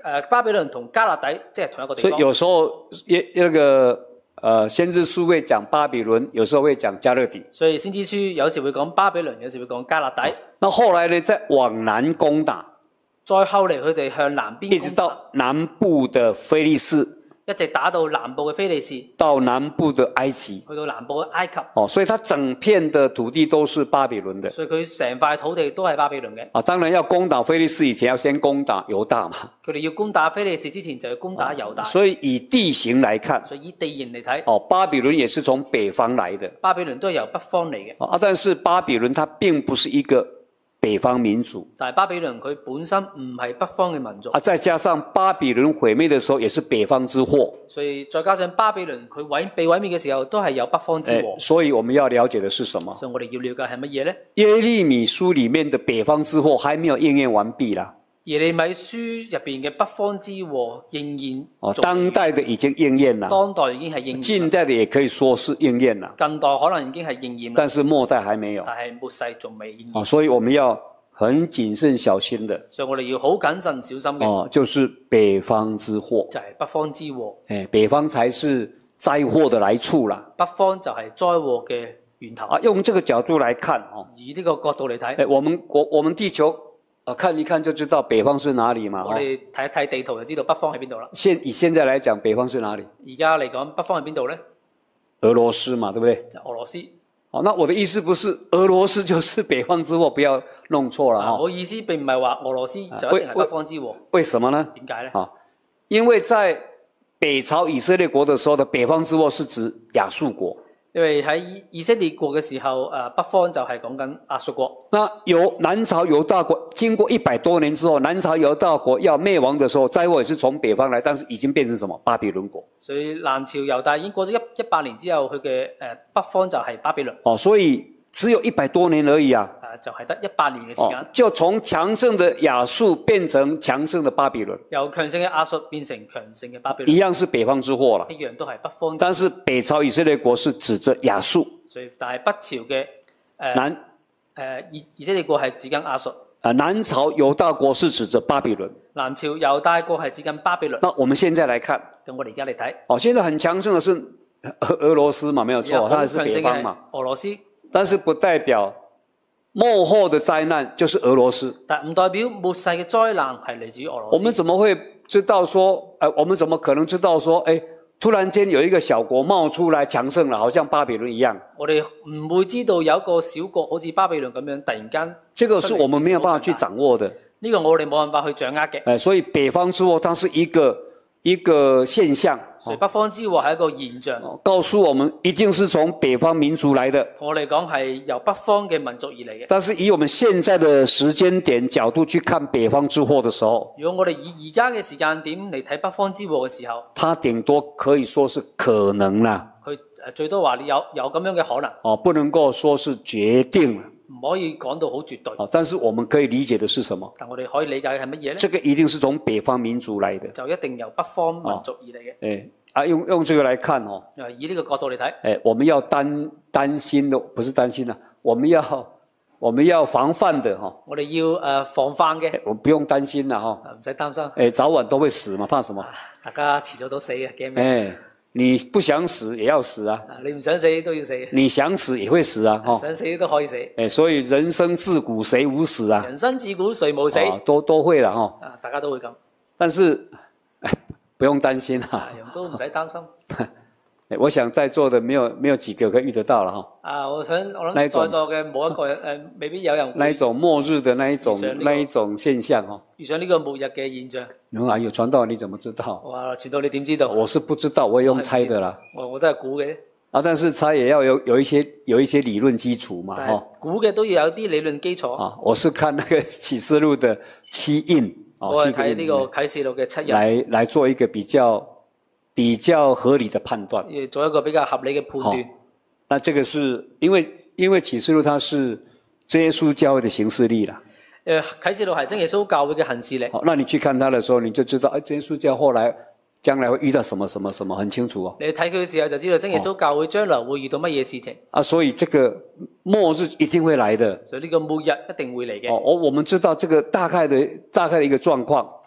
巴比倫同加勒底即係同一個地方。 所以有时候先知書會講巴比倫，有時候會講加勒底。 所以先知書有時會講巴比倫，有時會講加勒底。 那後來呢，再往南攻打， 再後嚟佢哋向南邊一直到南部的非利士， 一直打到南部嘅非利士， 到南部的埃及。 去到南部嘅埃及。 所以它整片的土地都是巴比倫的。 所以佢成塊土地都係巴比倫嘅。 當然要攻打非利士以前，要先攻打猶大嘛。 佢哋要攻打非利士之前，就要攻打猶大。 所以以地形來看， 所以以地形嚟睇， 巴比倫也是從北方來的。 巴比倫都係由北方嚟嘅。 但是巴比倫它並不是一個北方民族， 但係巴比倫佢本身唔係北方嘅民族。 再加上巴比倫毀滅的時候，也是北方之禍。 所以再加上巴比倫佢被毀滅嘅時候，都係有北方之禍。 所以我們要了解的是什麼？ 所以我哋要了解係乜嘢呢？ 耶利米書裡面的北方之禍還沒有應驗完畢啦。 耶利米書入邊嘅北方之禍仍然當代的已經應驗了， 當代已經係應驗， 近代的也可以說是應驗了， 近代可能已經係應驗， 但是末代還沒有。 但係末世仲未應驗。 所以我們要很謹慎小心的。 所以我哋要好謹慎小心嘅。 就是北方之禍， 就係北方之禍。 北方才是災禍的來處啦。 北方就係災禍嘅源頭。 用這個角度來看， 以呢個角度嚟睇， 我們地球看一看就知道北方是哪裡嘛。 我哋睇一睇地圖就知道北方喺邊度啦。 以現在來講，北方是哪裡？ 而家嚟講，北方係邊度呢？ 俄羅斯嘛，對不對？ 就俄羅斯。 那我的意思不是俄羅斯就是北方之禍，不要弄錯了。 我意思並唔係話俄羅斯就一定係北方之禍。 為什麼呢？ 點解呢？ 因為在北朝以色列國的時候的北方之禍是指亞述國。 因為喺以色列國嘅時候，北方就係講緊亞述國。 那南朝猶大國經過100多年之後，南朝猶大國要滅亡的時候，災禍也是從北方來，但是已經變成什麼？巴比倫國。 所以南朝猶大已經過咗100年之後，佢嘅北方就係巴比倫。 所以只有100多年而已啊。 就係得100年嘅時間。 就從強盛的亞述變成強盛的巴比倫。 由強盛嘅亞述變成強盛嘅巴比倫。 一樣是北方之禍啦。 一樣都係北方。 但是北朝以色列國是指着亞述。 所以但係北朝嘅以色列國係指緊亞述。 南朝猶大國是指着巴比倫。 南朝猶大國係指緊巴比倫。 那我們現在來看。 咁我哋而家嚟睇。 現在很強盛的是俄羅斯嘛，沒有錯，它還是北方嘛。 俄羅斯。 但是不代表末後的災難就是俄羅斯， 但唔代表末世嘅災難係嚟自於俄羅斯。 我們怎麼會知道說，我們怎麼可能知道說，突然間有一個小國冒出來強盛了，好像巴比倫一樣？ 我哋唔會知道有一個小國好似巴比倫咁樣突然間。 這個是我們沒有辦法去掌握的。 呢個我哋冇辦法去掌握嘅。 所以北方之禍它是一個現象。 所以北方之禍係一個現象， 告訴我們一定是從北方民族來的。 同我哋講係由北方嘅民族而嚟嘅。 但是以我們現在的時間點角度去看北方之禍的時候， 如果我哋以而家嘅時間點嚟睇北方之禍嘅時候， 它頂多可以說是可能啦。 佢最多話你有咁樣嘅可能。 不能夠說是決定了。 唔可以講到好絕對。 但是我們可以理解的是什麼？ 但我哋可以理解嘅係乜嘢呢？ 這個一定是從北方民族來的， 就一定由北方民族而嚟嘅。 用這個來看以呢個角度嚟睇， 我們要擔心的，不是擔心啦，我們要防範的我哋要防範嘅， 我不用擔心啦唔使擔心。 早晚都會死嘛，怕什麼？ 大家遲早都死嘅，驚咩？ 你不想死也要死啊！ 你唔想死都要死。 你想死也會死啊！ 想死都可以死。 所以人生自古誰無死啊？ 人生自古誰無死？ 都會啦大家都會咁。 但是不用擔心啊！ 都唔使擔心。 我想在座的沒有幾個可以遇得到了我諗在座嘅冇一個人未必有人那一種末日的那一種現象遇上呢個末日嘅現象。 有傳道你怎麼知道？ 哇！傳道你點知道？ 我是不知道，我也用猜的啦。 我都係估嘅。 但是猜也要有一些理論基礎嘛。 估嘅都要有啲理論基礎。 我是看那個啟示錄的7印。 我係睇呢個啟示錄嘅7印。 來做一個比較合理的判斷， 做一個比較合理嘅判斷。 那這個是因為啟示錄它是真耶穌教會的行事曆啦。 啟示錄係真耶穌教會嘅行事曆。 那你去看它的時候，你就知道，真耶穌教後來將來會遇到什麼什麼什麼，很清楚。 你睇佢嘅時候就知道真耶穌教會將來會遇到乜嘢事情。 所以這個末日一定會來的。 所以呢個末日一定會嚟嘅。 我們知道這個大概的一個狀況。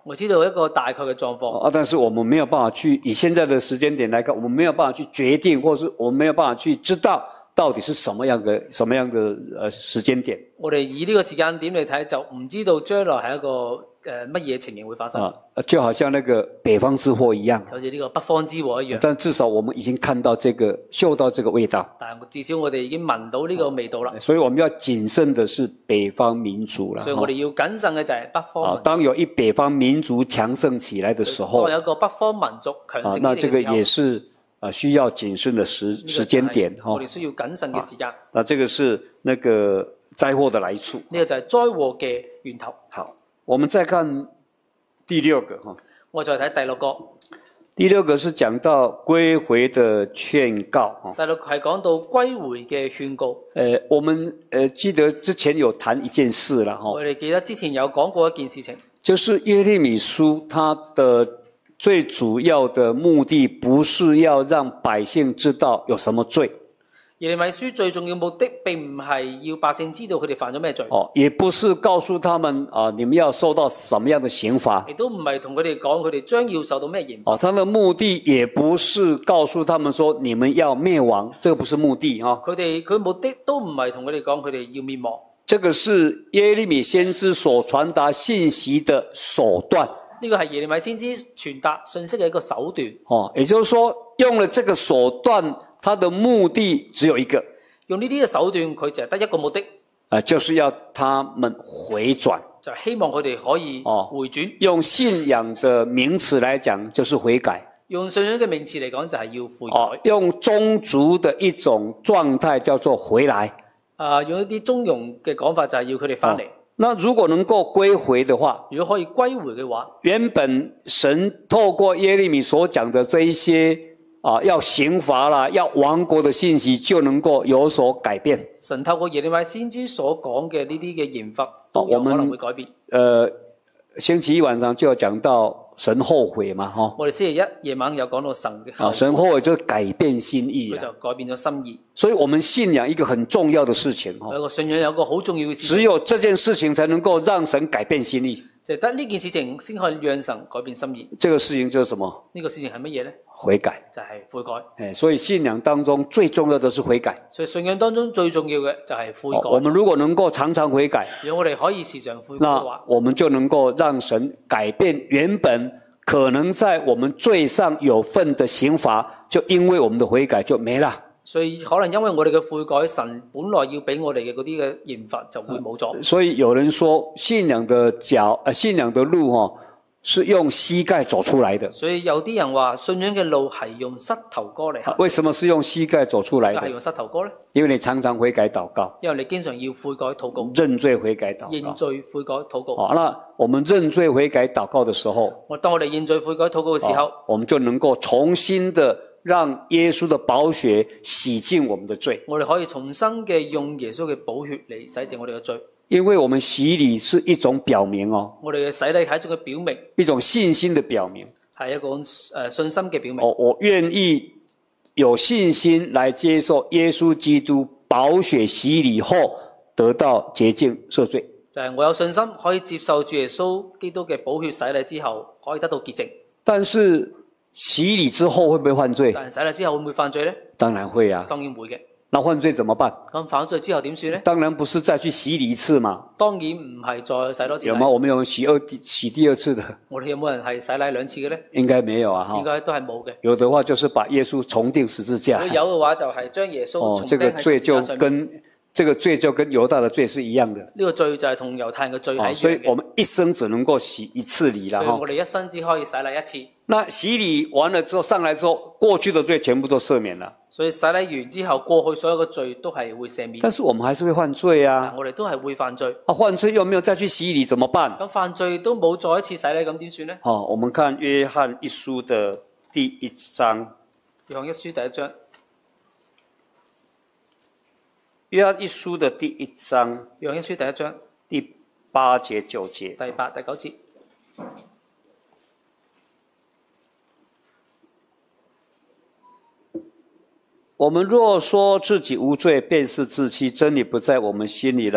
我知道一個大概嘅狀況， 但是我們沒有辦法去以現在的時間點來看，我們沒有辦法去決定，或是我們沒有辦法去知道到底是什麼樣的時間點。 我哋以呢個時間點嚟睇，就唔知道將來係一個乜嘢情形會發生。 就好像那個北方之禍一樣， 就好似呢個北方之禍一樣。 但至少我們已經看到嗅到這個味道。 但至少我哋已經聞到呢個味道啦。 所以我們要謹慎的是北方民族啦。 所以我哋要謹慎嘅就係北方民族。 當有一北方民族強盛起來的時候， 當有一個北方民族強盛起來嘅時候， 那這個也是需要謹慎的時間點。 我哋需要謹慎嘅時間。 那這個是那個災禍的來處。 呢個就係災禍嘅源頭。 好，我們再看第六個。 我再睇第六個。 第六個是講到歸回的勸告。 第六個係講到歸回嘅勸告。 我們記得之前有談一件事啦。 我哋記得之前有講過一件事情， 就是耶利米書它的最主要的目的不是要讓百姓知道有什麼罪。 耶利米書最重要目的並唔係要百姓知道佢哋犯咗咩罪， 也不是告訴他們你們要受到什麼樣的刑罰， 亦都唔係同佢哋講佢哋將要受到咩刑罰。 他的目的也不是告訴他們說你們要滅亡，這個不是目的。 佢目的都唔係同佢哋講佢哋要滅亡。 這個是耶利米先知所傳達信息的手段。 呢個係耶利米先知傳達信息嘅一個手段。 也就是說用了這個手段，它的目的只有一個， 用呢啲嘅手段，佢就係得一個目的， 就是要他們回轉， 就係希望佢哋可以回轉。用信仰的名詞來講，就是悔改。 用信仰嘅名詞嚟講，就係要悔改。 用宗族的一種狀態叫做回來。 用一啲中庸嘅講法，就係要佢哋翻嚟。 那如果能夠歸回的話， 如果可以歸回嘅話， 原本神透過耶利米所講的這一些要刑罰啦、要亡國的信息就能夠有所改變。 神透過耶利米先知所講嘅呢啲嘅刑罰都有可能會改變。 星期一晚上就有講到神後悔嘛， 我哋星期一夜晚有講到神嘅神後悔就是改變心意， 佢就改變咗心意。 所以我們信仰一個很重要的事情， 有個信仰有個好重要嘅事情， 只有這件事情才能夠讓神改變心意， 就得呢件事情先可以讓神改變心意。 這個事情就是什麼？ 呢個事情係乜嘢呢？ 悔改， 就係悔改。 所以信仰當中最重要的是悔改。 所以信仰當中最重要嘅就係悔改。 我們如果能夠常常悔改， 如果我哋可以時常悔改嘅話， 那我們就能夠讓神改變原本可能在我們罪上有份的刑罰，就因為我們的悔改就沒了。 所以可能因為我哋嘅悔改，神本來要俾我哋嘅嗰啲嘅刑罰就會冇咗。 所以有人說信仰的路是用膝蓋走出來的。 所以有啲人話信仰嘅路係用膝頭哥嚟行。 為什麼是用膝蓋走出來的？ 係用膝頭哥呢？ 因為你常常悔改禱告， 因為你經常要悔改禱告， 認罪悔改禱告， 認罪悔改禱告。 那我們認罪悔改禱告的時候， 當我哋認罪悔改禱告嘅時候， 我們就能夠重新的讓耶穌的寶血洗淨我們的罪。 我哋可以重新嘅用耶穌嘅寶血嚟洗淨我哋嘅罪。 因為我們洗禮是一種表明我哋嘅洗禮係一種嘅表明， 一種信心的表明， 係一個信心嘅表明。 我願意有信心來接受耶穌基督寶血洗禮後得到潔淨赦罪。 就係我有信心可以接受主耶穌基督嘅寶血洗禮之後可以得到潔淨。 但是洗禮之後會不會犯罪？ 但洗禮之後會唔會犯罪呢？ 當然會啊。 當然會嘅。 那犯罪怎麼辦？ 咁犯罪之後點算呢？ 當然不是再去洗禮一次嘛。 當然唔係再洗多次禮。 有嗎？我們有洗第二次的。 我哋有冇人係洗禮兩次嘅呢？ 應該沒有啊。 應該都係冇嘅。 有的話就是把耶穌重釘十字架。 如果有嘅話就係將耶穌重釘喺十字架上面。 這個罪就跟猶大的罪是一樣的。 呢個罪就係同猶太人嘅罪係一樣嘅。 所以我們一生只能夠洗一次禮啦。 所以我哋一生只可以洗禮一次。 那洗禮完了之後上來之後，過去的罪全部都赦免了。 所以洗禮完之後，過去所有嘅罪都係會赦免。 但是我們還是會犯罪啊。 我哋都係會犯罪。 犯罪又沒有再去洗禮，怎麼辦？ 咁犯罪都冇再一次洗禮，咁點算呢？ 我們看約翰一書的第1章。 約翰一書第1章。 約翰一書的第1章。 約翰一書第1章。 第8節9節。 第8、第9節。 我們若說自己無罪，便是自欺，真理不在我們心裡了。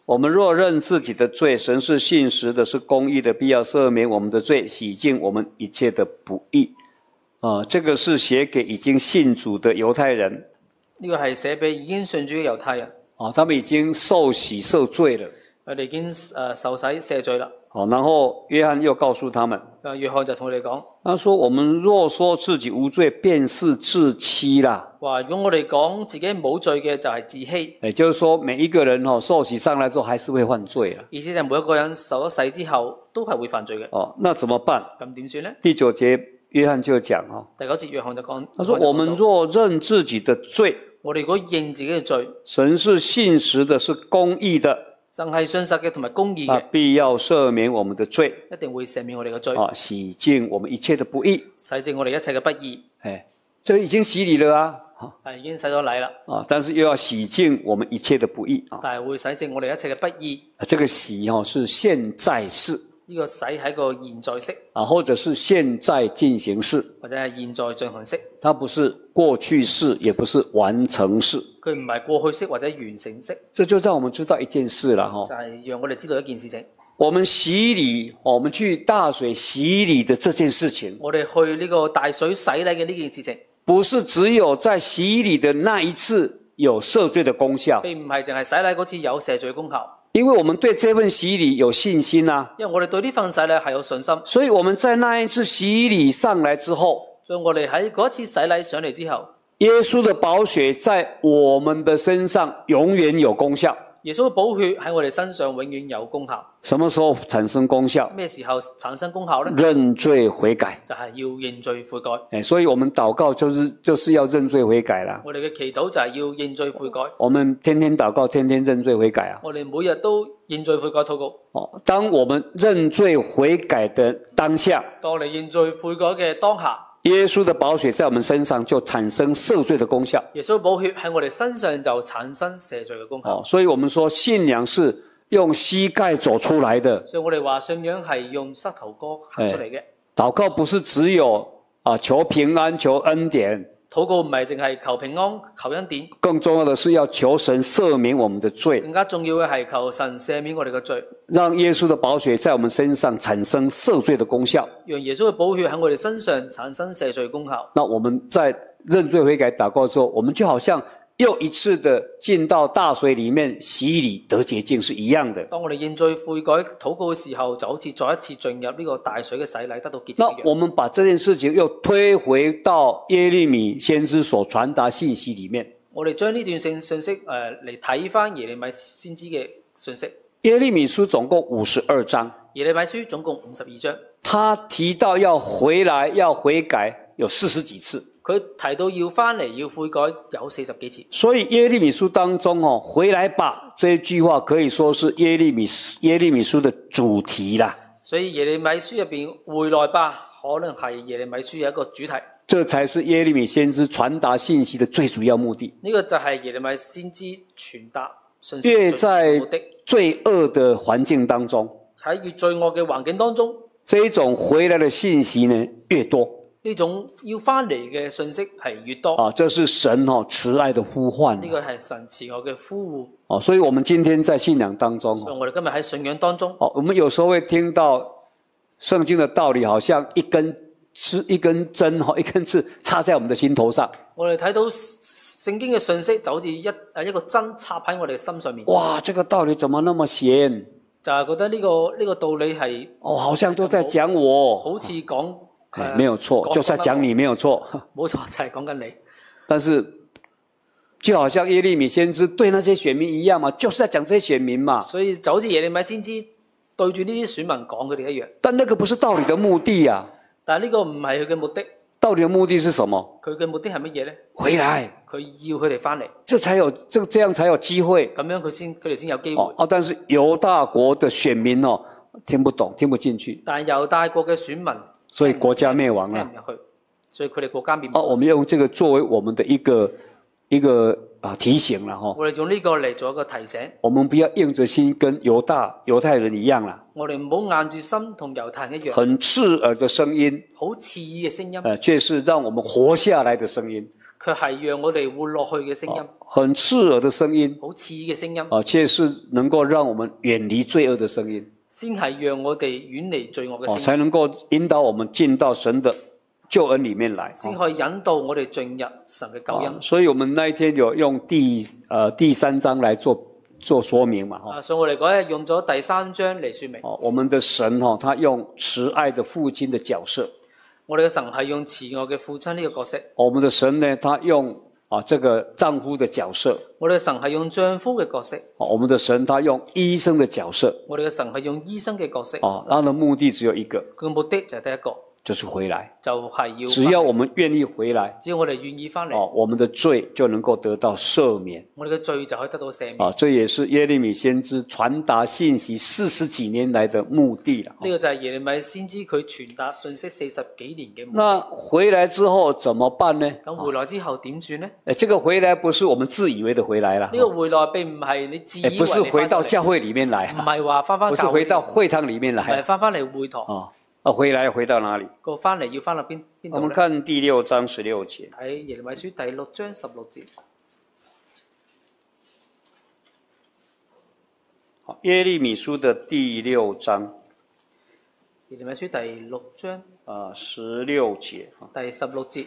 我们若認自己的罪，神是信實的，是公義的，必要赦免我們的罪，洗淨我們一切的不義。這個是寫給已經信主的猶太人。 呢個係寫俾已經信主嘅猶太人。 他們已經受洗受罪了。 佢哋已經受洗赦罪啦。 然後約翰又告訴他們， 約翰就同佢哋講， 他說：我們若說自己無罪，便是自欺啦。 話如果我哋講自己冇罪嘅，就係自欺。 也就是說，每一個人受洗上來之後，還是會犯罪啦。 意思就係每一個人受咗洗之後，都係會犯罪嘅。 那怎麼辦？ 咁點算呢？ 第9節約翰就講， 第9節約翰就講， 他說：我們若認自己的罪， 我哋如果認自己嘅罪， 神是信實的，是公義的。 神係信實嘅同埋公義嘅， 必要赦免我們的罪， 一定會赦免我哋嘅罪， 洗淨我們一切的不義， 洗淨我哋一切嘅不義。 這已經洗禮了啊， 已經洗咗禮啦， 但是又要洗淨我們一切的不義， 但係會洗淨我哋一切嘅不義。 這個洗是現在式， 呢個洗係一個現在式， 或者是現在進行式， 或者係現在進行式。 它不是過去式，也不是完成式。 佢唔係過去式或者完成式。 這就讓我們知道一件事了， 就係讓我哋知道一件事情。 我們洗禮，我們去大水洗禮的這件事情， 我哋去呢個大水洗禮嘅呢件事情， 不是只有在洗禮的那一次有赦罪的功效， 並唔係淨係洗禮嗰次有赦罪功效。 因為我們對這份洗禮有信心啊， 因為我哋對呢份洗禮係有信心， 所以我們在那一次洗禮上來之後， 所以我哋喺嗰一次洗禮上嚟之後， 耶穌的寶血在我們的身上永遠有功效。 耶穌嘅寶血喺我哋身上永遠有功效。 什麼時候產生功效？ 咩時候產生功效呢？ 認罪悔改， 就係要認罪悔改。 所以我們禱告就是要認罪悔改啦。 我哋嘅祈禱就係要認罪悔改。 我們天天禱告，天天認罪悔改啊。 我哋每日都認罪悔改禱告。 當我們認罪悔改的當下， 當我哋認罪悔改嘅當下， 耶穌的寶血在我們身上就產生赦罪的功效。 耶穌寶血喺我哋身上就產生赦罪嘅功效。 所以我們說信仰是用膝蓋走出來的。 所以我哋話信仰係用膝頭哥行出嚟嘅。 禱告不是只有求平安、求恩典。 禱告唔係淨係求平安、求恩典， 更重要的是要求神赦免我們的罪。 更加重要嘅係求神赦免我哋嘅罪， 讓耶穌的寶血在我們身上產生赦罪的功效。 讓耶穌嘅寶血喺我哋身上產生赦罪功效。 那我們在認罪悔改禱告之後，我們就好像又一次的進到大水裡面洗禮得潔淨是一樣的。 當我哋認罪悔改禱告嘅時候，就好似再一次進入呢個大水嘅洗禮，得到潔淨一樣。 那我們把這件事情又推回到耶利米先知所傳達信息裡面。 我哋將呢段信息嚟睇返耶利米先知嘅信息。 耶利米書總共52章。 耶利米書總共52章。 他提到要回來要悔改有40幾次。 佢提到要返嚟要悔改有40幾次。 所以耶利米書當中回來吧這一句話可以說是耶利米書的主題啦。 所以耶利米書入邊回來吧可能係耶利米書嘅一個主題。 這才是耶利米先知傳達信息的最主要目的。 呢個就係耶利米先知傳達信息嘅最主要目的。 越在罪惡的環境當中， 喺越罪惡嘅環境當中， 這一種回來的信息呢越多。 呢種要返嚟嘅信息係越多。 這是神慈愛的呼喚。 呢個係神慈愛嘅呼喚。 所以我們今天在信仰當中， 所以我哋今日喺信仰當中， 我們有時候會聽到聖經的道理，好像一根針，一根刺插在我們的心頭上。 我哋睇到聖經嘅信息就好似一個針插喺我哋嘅心上面。 哇，這個道理怎麼那麼閒？ 就係覺得呢個道理係好像都在講我， 好似講。 沒有錯，就在講你，沒有錯。 冇錯，就係講緊你。 但是就好像耶利米先知對那些選民一樣嘛，就是在講這些選民嘛。 所以就好似耶利米先知對住呢啲選民講佢哋一樣。 但那個不是道理的目的啊。 但係呢個唔係佢嘅目的。 道理的目的是什麼？ 佢嘅目的係乜嘢咧？ 回來。 佢要佢哋翻嚟， 這樣才有機會。 咁樣佢哋先有機會。 但是猶大國的選民聽不懂，聽不進去。 但係猶大國嘅選民。 所以國家滅亡了， 聽唔入去，所以佢哋國家滅亡。 我們用這個作為我們的一個提醒了。 我哋用呢個嚟做一個提醒。 我們不要硬着心跟猶太人一樣啦。 我哋唔好硬住心同猶太人一樣。 很刺耳的聲音， 好刺耳嘅聲音， 卻是讓我們活下來的聲音。 卻係讓我哋活落去嘅聲音， 很刺耳的聲音好刺嘅聲音， 卻是能夠讓我們遠離罪惡的聲音先係讓我哋遠離罪惡嘅聲音， 才能夠引導我們進到神的救恩裡面來， 先可以引導我哋進入神嘅救恩。 所以我們那一天有用第3章來做說明嘛。 所以我哋嗰日用咗第3章嚟說明。 我們的神他用慈愛的父親的角色， 我哋嘅神係用慈愛嘅父親呢個角色。 我們的神呢，他用這個丈夫的角色。 我哋嘅神係用丈夫嘅角色。 我們的神他用醫生的角色。 我哋嘅神係用醫生嘅角色。 他的目的只有一個， 佢嘅目的就係第一個， 就是回來， 就係要只要我們願意回來， 只要我哋願意翻嚟， 我們的罪就能夠得到赦免。 我哋嘅罪就可以得到赦免。 這也是耶利米先知傳達信息40幾年來的目的了。 呢個就係耶利米先知佢傳達信息40幾年嘅目的。 那回來之後怎麼辦呢？ 咁回來之後點算呢？ 這個回來不是我們自以為的回來了。 呢個回來並唔係你自以為你不是回到教會裡面來， 唔係話翻不是回到會堂裡面來， 唔係翻嚟會堂。 回來回到哪裡？ 個翻嚟要翻到邊度？ 我們看第6章16節。 睇耶利米書第6章16節。 耶利米書的第6章。 耶利米書第6章 16節。 第16節。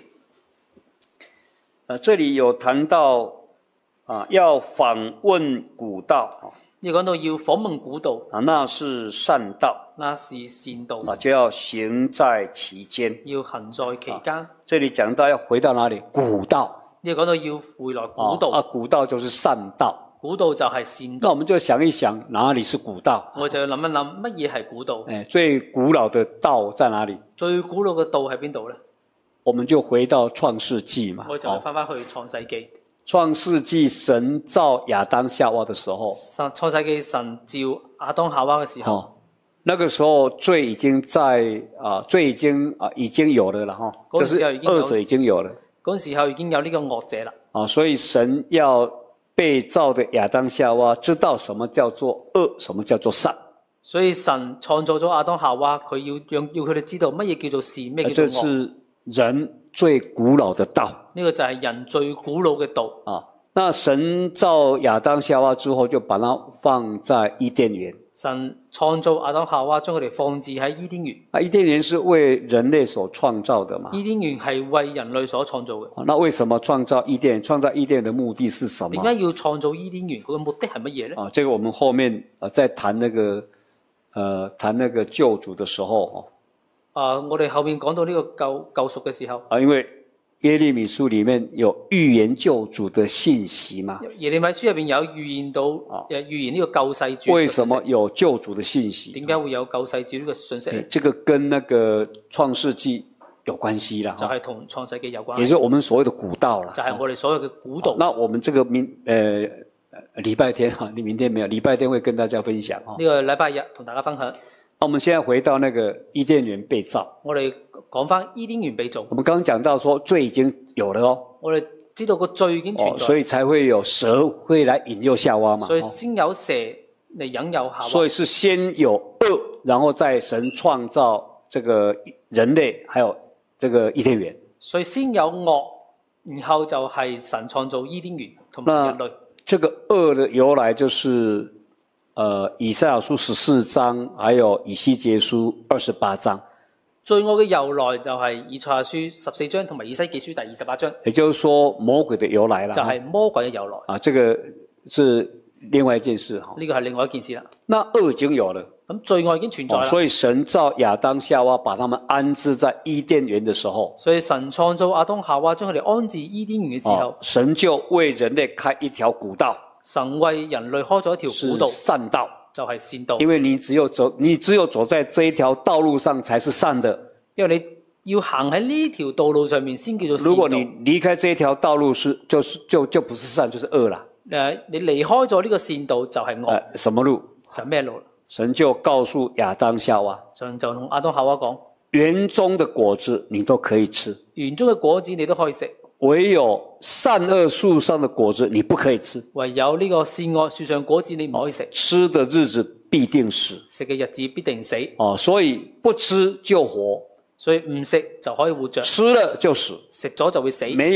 這裡有談到要訪問古道。 呢個講到要訪問古道， 那是善道， 那是善道， 就要行在其間， 要行在其間。 這裡講到要回到哪裡？古道。 呢個講到要回來古道， 古道就是善道， 古道就係善道。 那我們就想一想，哪裡是古道？ 我就要諗一諗乜嘢係古道？ 最古老的道在哪裡？ 最古老嘅道喺邊度呢？ 我們就回到創世紀嘛。 我就翻返去創世紀。 創世紀神造亞當夏娃的時候， 創世紀神造亞當夏娃嘅時候， 那個時候罪已經已經有了啦，就是惡者已經有了。 嗰時候已經有呢個惡者啦。 所以神要被造的亞當夏娃知道什麼叫做惡，什麼叫做善。 所以神創造咗亞當夏娃，佢要佢哋知道乜嘢叫做善，咩叫做惡。 這是人最古老的道。 呢個就係人最古老嘅道。 那神造亞當夏娃之後，就把它放在伊甸園。 神創造亞當夏娃，將佢哋放置喺伊甸園。 伊甸園是為人類所創造的嘛？ 伊甸園係為人類所創造嘅。 那為什麼創造伊甸園？創造伊甸園的目的是什麼？ 點解要創造伊甸園？佢嘅目的係乜嘢呢？ 這個我們後面在談那個救主的時候， 我哋後面講到呢個救贖嘅時候， 因為耶利米書裡面有預言救主的信息嘛。 耶利米書入邊有預言到預言呢個救世主。 為什麼有救主的信息？ 點解會有救世主呢個信息？ 這個跟那個創世紀有關係啦。 就係同創世紀有關係。 也就是我們所謂的古道啦。 就係我哋所謂嘅古道。 那我們這個禮拜天你明天沒有，禮拜天會跟大家分享。 呢個禮拜日同大家分享。 我們現在回到那個伊甸園被造。 我哋講返伊甸園被造。 我們剛剛講到說罪已經有了哦。 我哋知道個罪已經存在。 所以才會有蛇會來引誘夏娃嘛。 所以先有蛇嚟引誘夏娃。 所以是先有惡，然後再神創造這個人類，還有這個伊甸園。 所以先有惡，然後就係神創造伊甸園同埋人類。 這個惡的由來就是以賽亞書14章，還有以西結書28章。 罪惡嘅由來就係以賽亞書14章同埋以西結書第28章。 也就是說魔鬼的由來啦。 就係魔鬼嘅由來。 這個是另外一件事。 呢個係另外一件事啦。 那惡已經有了。 咁罪惡已經存在啦。 所以神造亞當夏娃，把他們安置在伊甸園的時候。 所以神創造亞當夏娃，將佢哋安置伊甸園嘅時候， 神就為人類開一條古道。 神為人類開咗一條古道， 是善道， 就係善道。 因為你只有走在這一條道路上才是善的。 因為你要行喺呢條道路上面先叫做善道。 如果你離開這一條道路就不是善，就是惡啦。 你離開咗呢個善道就係惡。 什麼路？ 就咩路？ 神就告訴亞當夏娃， 神就同亞當夏娃講： 園中的果子你都可以吃， 園中嘅果子你都可以食。 唯有善惡樹上的果子你不可以吃， 唯有呢個善惡樹上果子你唔可以食， 吃的日子必定死， 食嘅日子必定死。 所以不吃就活， 所以唔食就可以活着， 吃了就死， 食咗就會死。 沒有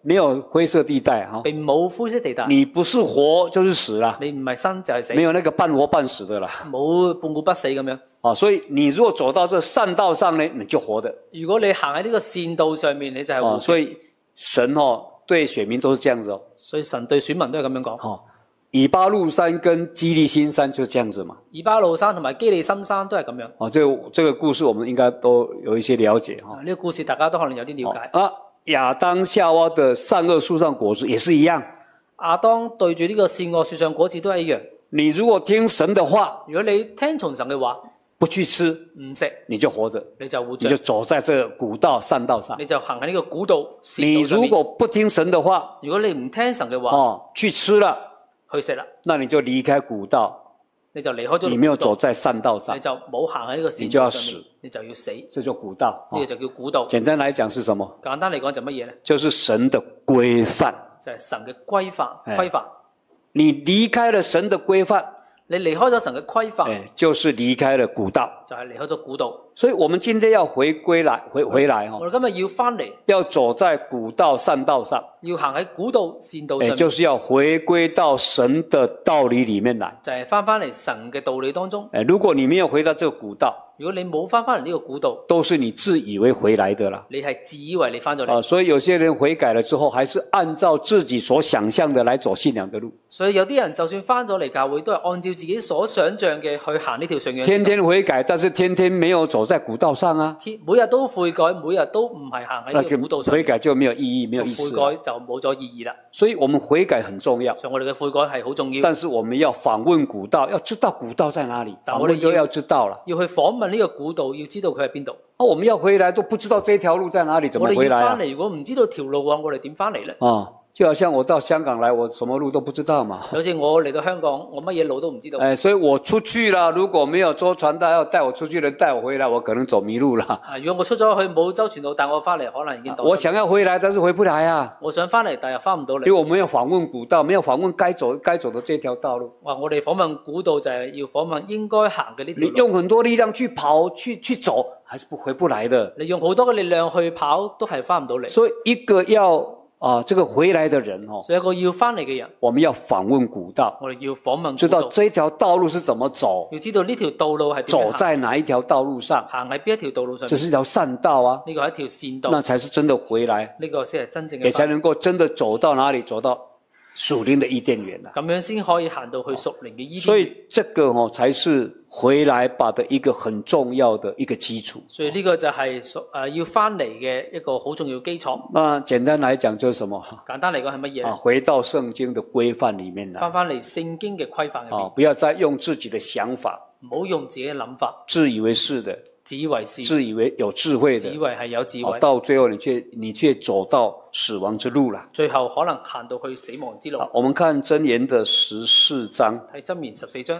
没有灰色地帶哈， 並冇灰色地帶。 你不是活就是死啦， 你唔係生就係死， 沒有那個半活半死的啦。 冇半活不死咁樣。 所以你如果走到這善道上呢，你就活的。 如果你行喺呢個善道上面，你就係活嘅。 所以神對選民都是這樣子。 所以神對選民都係咁樣講。 以巴路山跟基利心山就這樣子嘛。 以巴路山同埋基利心山都係咁樣。 這個故事我們應該都有一些了解。 呢個故事大家都可能有啲了解。 亞當夏娃的善惡樹上果子也是一樣。 亞當對住呢個善惡樹上果子都係一樣。 你如果聽神的話， 如果你聽從神嘅話， 不去吃， 唔食， 你就活着， 你就活着， 你就走在這個古道善道上， 你就行喺呢個古道善道上面。 你如果不聽神的話， 如果你唔聽神嘅話， 去吃了， 去食啦， 那你就離開古道， 你就離開咗， 你沒有走在善道上， 你就冇行喺呢個善道上面， 你就要死， 你就要死， 這就古道。 呢個就叫古道。 簡單來講是什麼？ 簡單嚟講就乜嘢呢？ 就是神的規範， 就係神嘅規範。 你離開了神的規範， 你離開咗神嘅規範， 就是離開了古道， 就係離開咗古道。 所以我們今天要回來我哋今日要翻嚟， 要走在古道善道上， 要行喺古道善道上面， 就是要回歸到神的道理裡面來， 就係翻嚟神嘅道理當中。 如果你沒有回到這個古道， 如果你冇翻嚟呢個古道， 都是你自以為回來的啦。 你係自以為你翻咗嚟。 所以有些人悔改了之後，還是按照自己所想象的來走信仰的路。 所以有啲人就算翻咗嚟教會，都係按照自己所想象嘅去行呢條信仰。 天天悔改，但是天天沒有走在古道上啊。 每日都悔改，每日都唔係行喺呢個古道上。 悔改就沒有意義，沒有意思。 悔改就冇咗意義啦。 所以我們悔改很重要。 所以我哋嘅悔改係好重要。 但是我們要訪問古道，要知道古道在哪裡。 但我哋就要知道了， 要去訪問呢個古道，要知道佢喺邊度。 我們要回來都不知道這條路在哪裡，怎麼回來啊？ 我哋要翻嚟，如果唔知道條路啊，我哋點翻嚟咧？ 就好像我到香港來，我什麼路都不知道嘛。 就好似我嚟到香港，我乜嘢路都唔知道。 所以我出去了，如果沒有周傳道要帶我出去的人帶我回來，我可能走迷路了。 如果我出咗去冇周傳道帶我翻嚟，可能已經到。 我想要回來，但是回不來啊。 我想翻嚟，但係翻唔到嚟。 因為我們要訪問古道，沒有訪問該走的這條道路。 我哋訪問古道就係要訪問應該行嘅呢條路。 你用很多力量去跑去走，還是回不來的。 你用好多嘅力量去跑，都係翻唔到嚟。 所以一個要這個回來的人所以一個要翻嚟嘅人， 我們要訪問古道， 我哋要訪問古道， 知道這條道路是怎麼走， 要知道呢條道路係走在哪一條道路上， 行喺邊一條道路上， 這是一條善道啊， 呢個係一條善道， 那才是真的回來， 呢個先係真正嘅， 也才能夠真的走到哪裡，走到屬靈的伊甸園啦。 咁樣先可以行到去屬靈嘅伊甸園。 所以這個才是回來吧的一個很重要的一個基礎。 所以呢個就係要翻嚟嘅一個好重要基礎。 那簡單來講就是什麼？ 簡單嚟講係乜嘢？ 回到聖經的規範裡面來。 翻嚟聖經嘅規範入面。 不要再用自己的想法。 唔好用自己嘅諗法。 自以為是的。 自以為是。 自以為有智慧的。 自以為係有智慧。 到最後你卻走到死亡之路啦。 最後可能行到去死亡之路。 我們看箴言的14章。 睇箴言14章。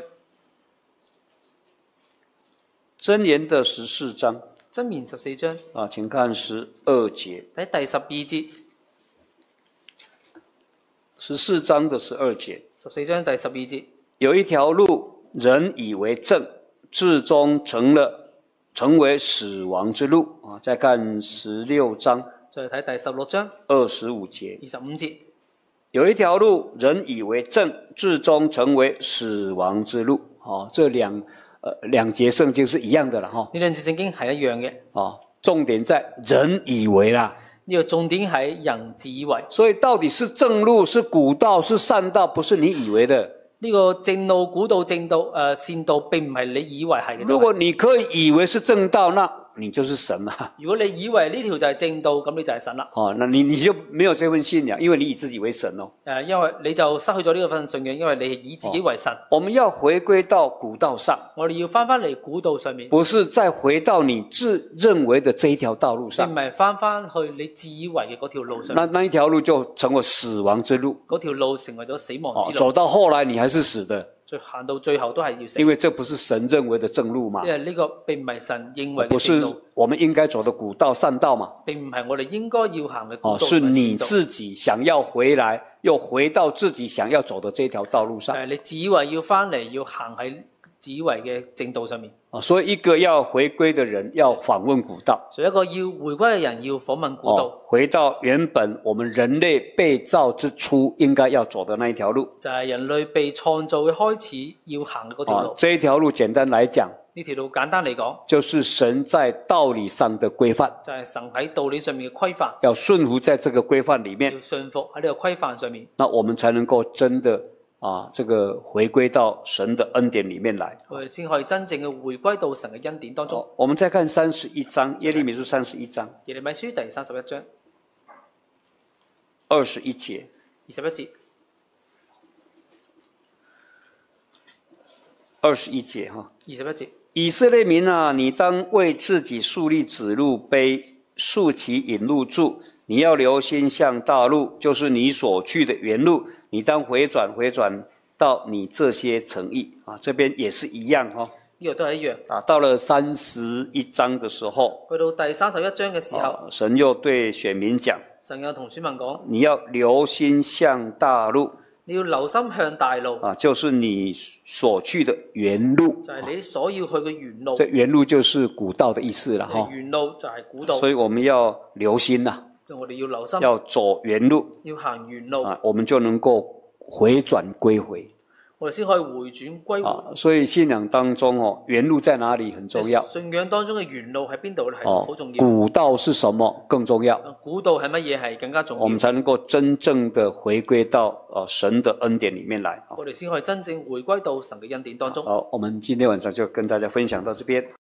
箴言的14章。 箴言14章。 請看12節。 睇第12節。 14章的12節。 14章第12節。 有一條路，人以為正，至終成為死亡之路。再看16章。 再睇第16章。 25節。 25節。 有一條路，人以為正，至終成為死亡之路。這兩節聖經是一樣的啦。 呢兩節聖經係一樣嘅。 重點在人以為啦。 呢個重點係人自以為。 所以到底是正路，是古道，是善道，不是你以為的。 呢個正路、古道、正道、善道並唔係你以為係嘅。 如果你可以以為是正道，那你就是神啦。 如果你以為呢條就係正道，咁你就係神啦。 那你就沒有這份信仰，因為你以自己為神哦。 因為你就失去咗呢個份信仰，因為你以自己為神。 我們要回歸到古道上， 我哋要翻嚟古道上面， 不是再回到你自認為的這一條道路上， 並唔係翻去你自以為嘅嗰條路上。 那一條路就成為死亡之路， 嗰條路成為咗死亡之路。 走到後來你還是死的。 行到最後都係要死， 因為這不是神認為的正路嘛。 因為呢個並唔係神認為嘅正路， 不是我們應該走的古道善道嘛。 並唔係我哋應該要行嘅古道。 是你自己想要回來，又回到自己想要走的這條道路上。 你自以為要翻嚟，要行喺指為嘅正道上面。 所以一個要回歸的人要訪問古道， 所以一個要回歸嘅人要訪問古道， 回到原本我們人類被造之初應該要走的那一條路。 就係人類被創造嘅開始要行嘅嗰條路。 這一條路簡單來講， 呢條路簡單嚟講， 就是神在道理上的規範， 就係神喺道理上面嘅規範， 要順服在這個規範裡面， 要順服喺呢個規範上面， 那我們才能夠真的這個回歸到神的恩典裡面來。 我哋先可以真正嘅回歸到神嘅恩典當中。 我們再看31章，耶利米書31章， 耶利米書第31章 21節 21節 ，21節哈 ，21節。 以色列民啊，你當為自己豎立指路碑，豎起引路柱。你要留心向大路，就是你所去的原路。你當回轉到你這些城邑啊，這邊也是一樣哈。 呢個都係一樣啊，到了31章的時候， 去到第31章嘅時候， 神又對選民講， 神又同選民講： 你要留心向大路。 你要留心向大路， 就是你所去的原路， 就係你所要去嘅原路。 這原路就是古道的意思了哈。 原路就係古道， 所以我們要留心呐， 我哋要留心， 要走原路， 要行原路， 我們就能夠回轉歸回。 我哋先可以回轉歸回。 所以信仰當中原路在哪裡很重要。 信仰當中嘅原路喺邊度咧？係好重要。 古道是什麼更重要？ 古道係乜嘢係更加重要？ 我們才能夠真正的回歸到神的恩典裡面來。 我哋先可以真正回歸到神嘅恩典當中。 好，我們今天晚上就跟大家分享到這邊。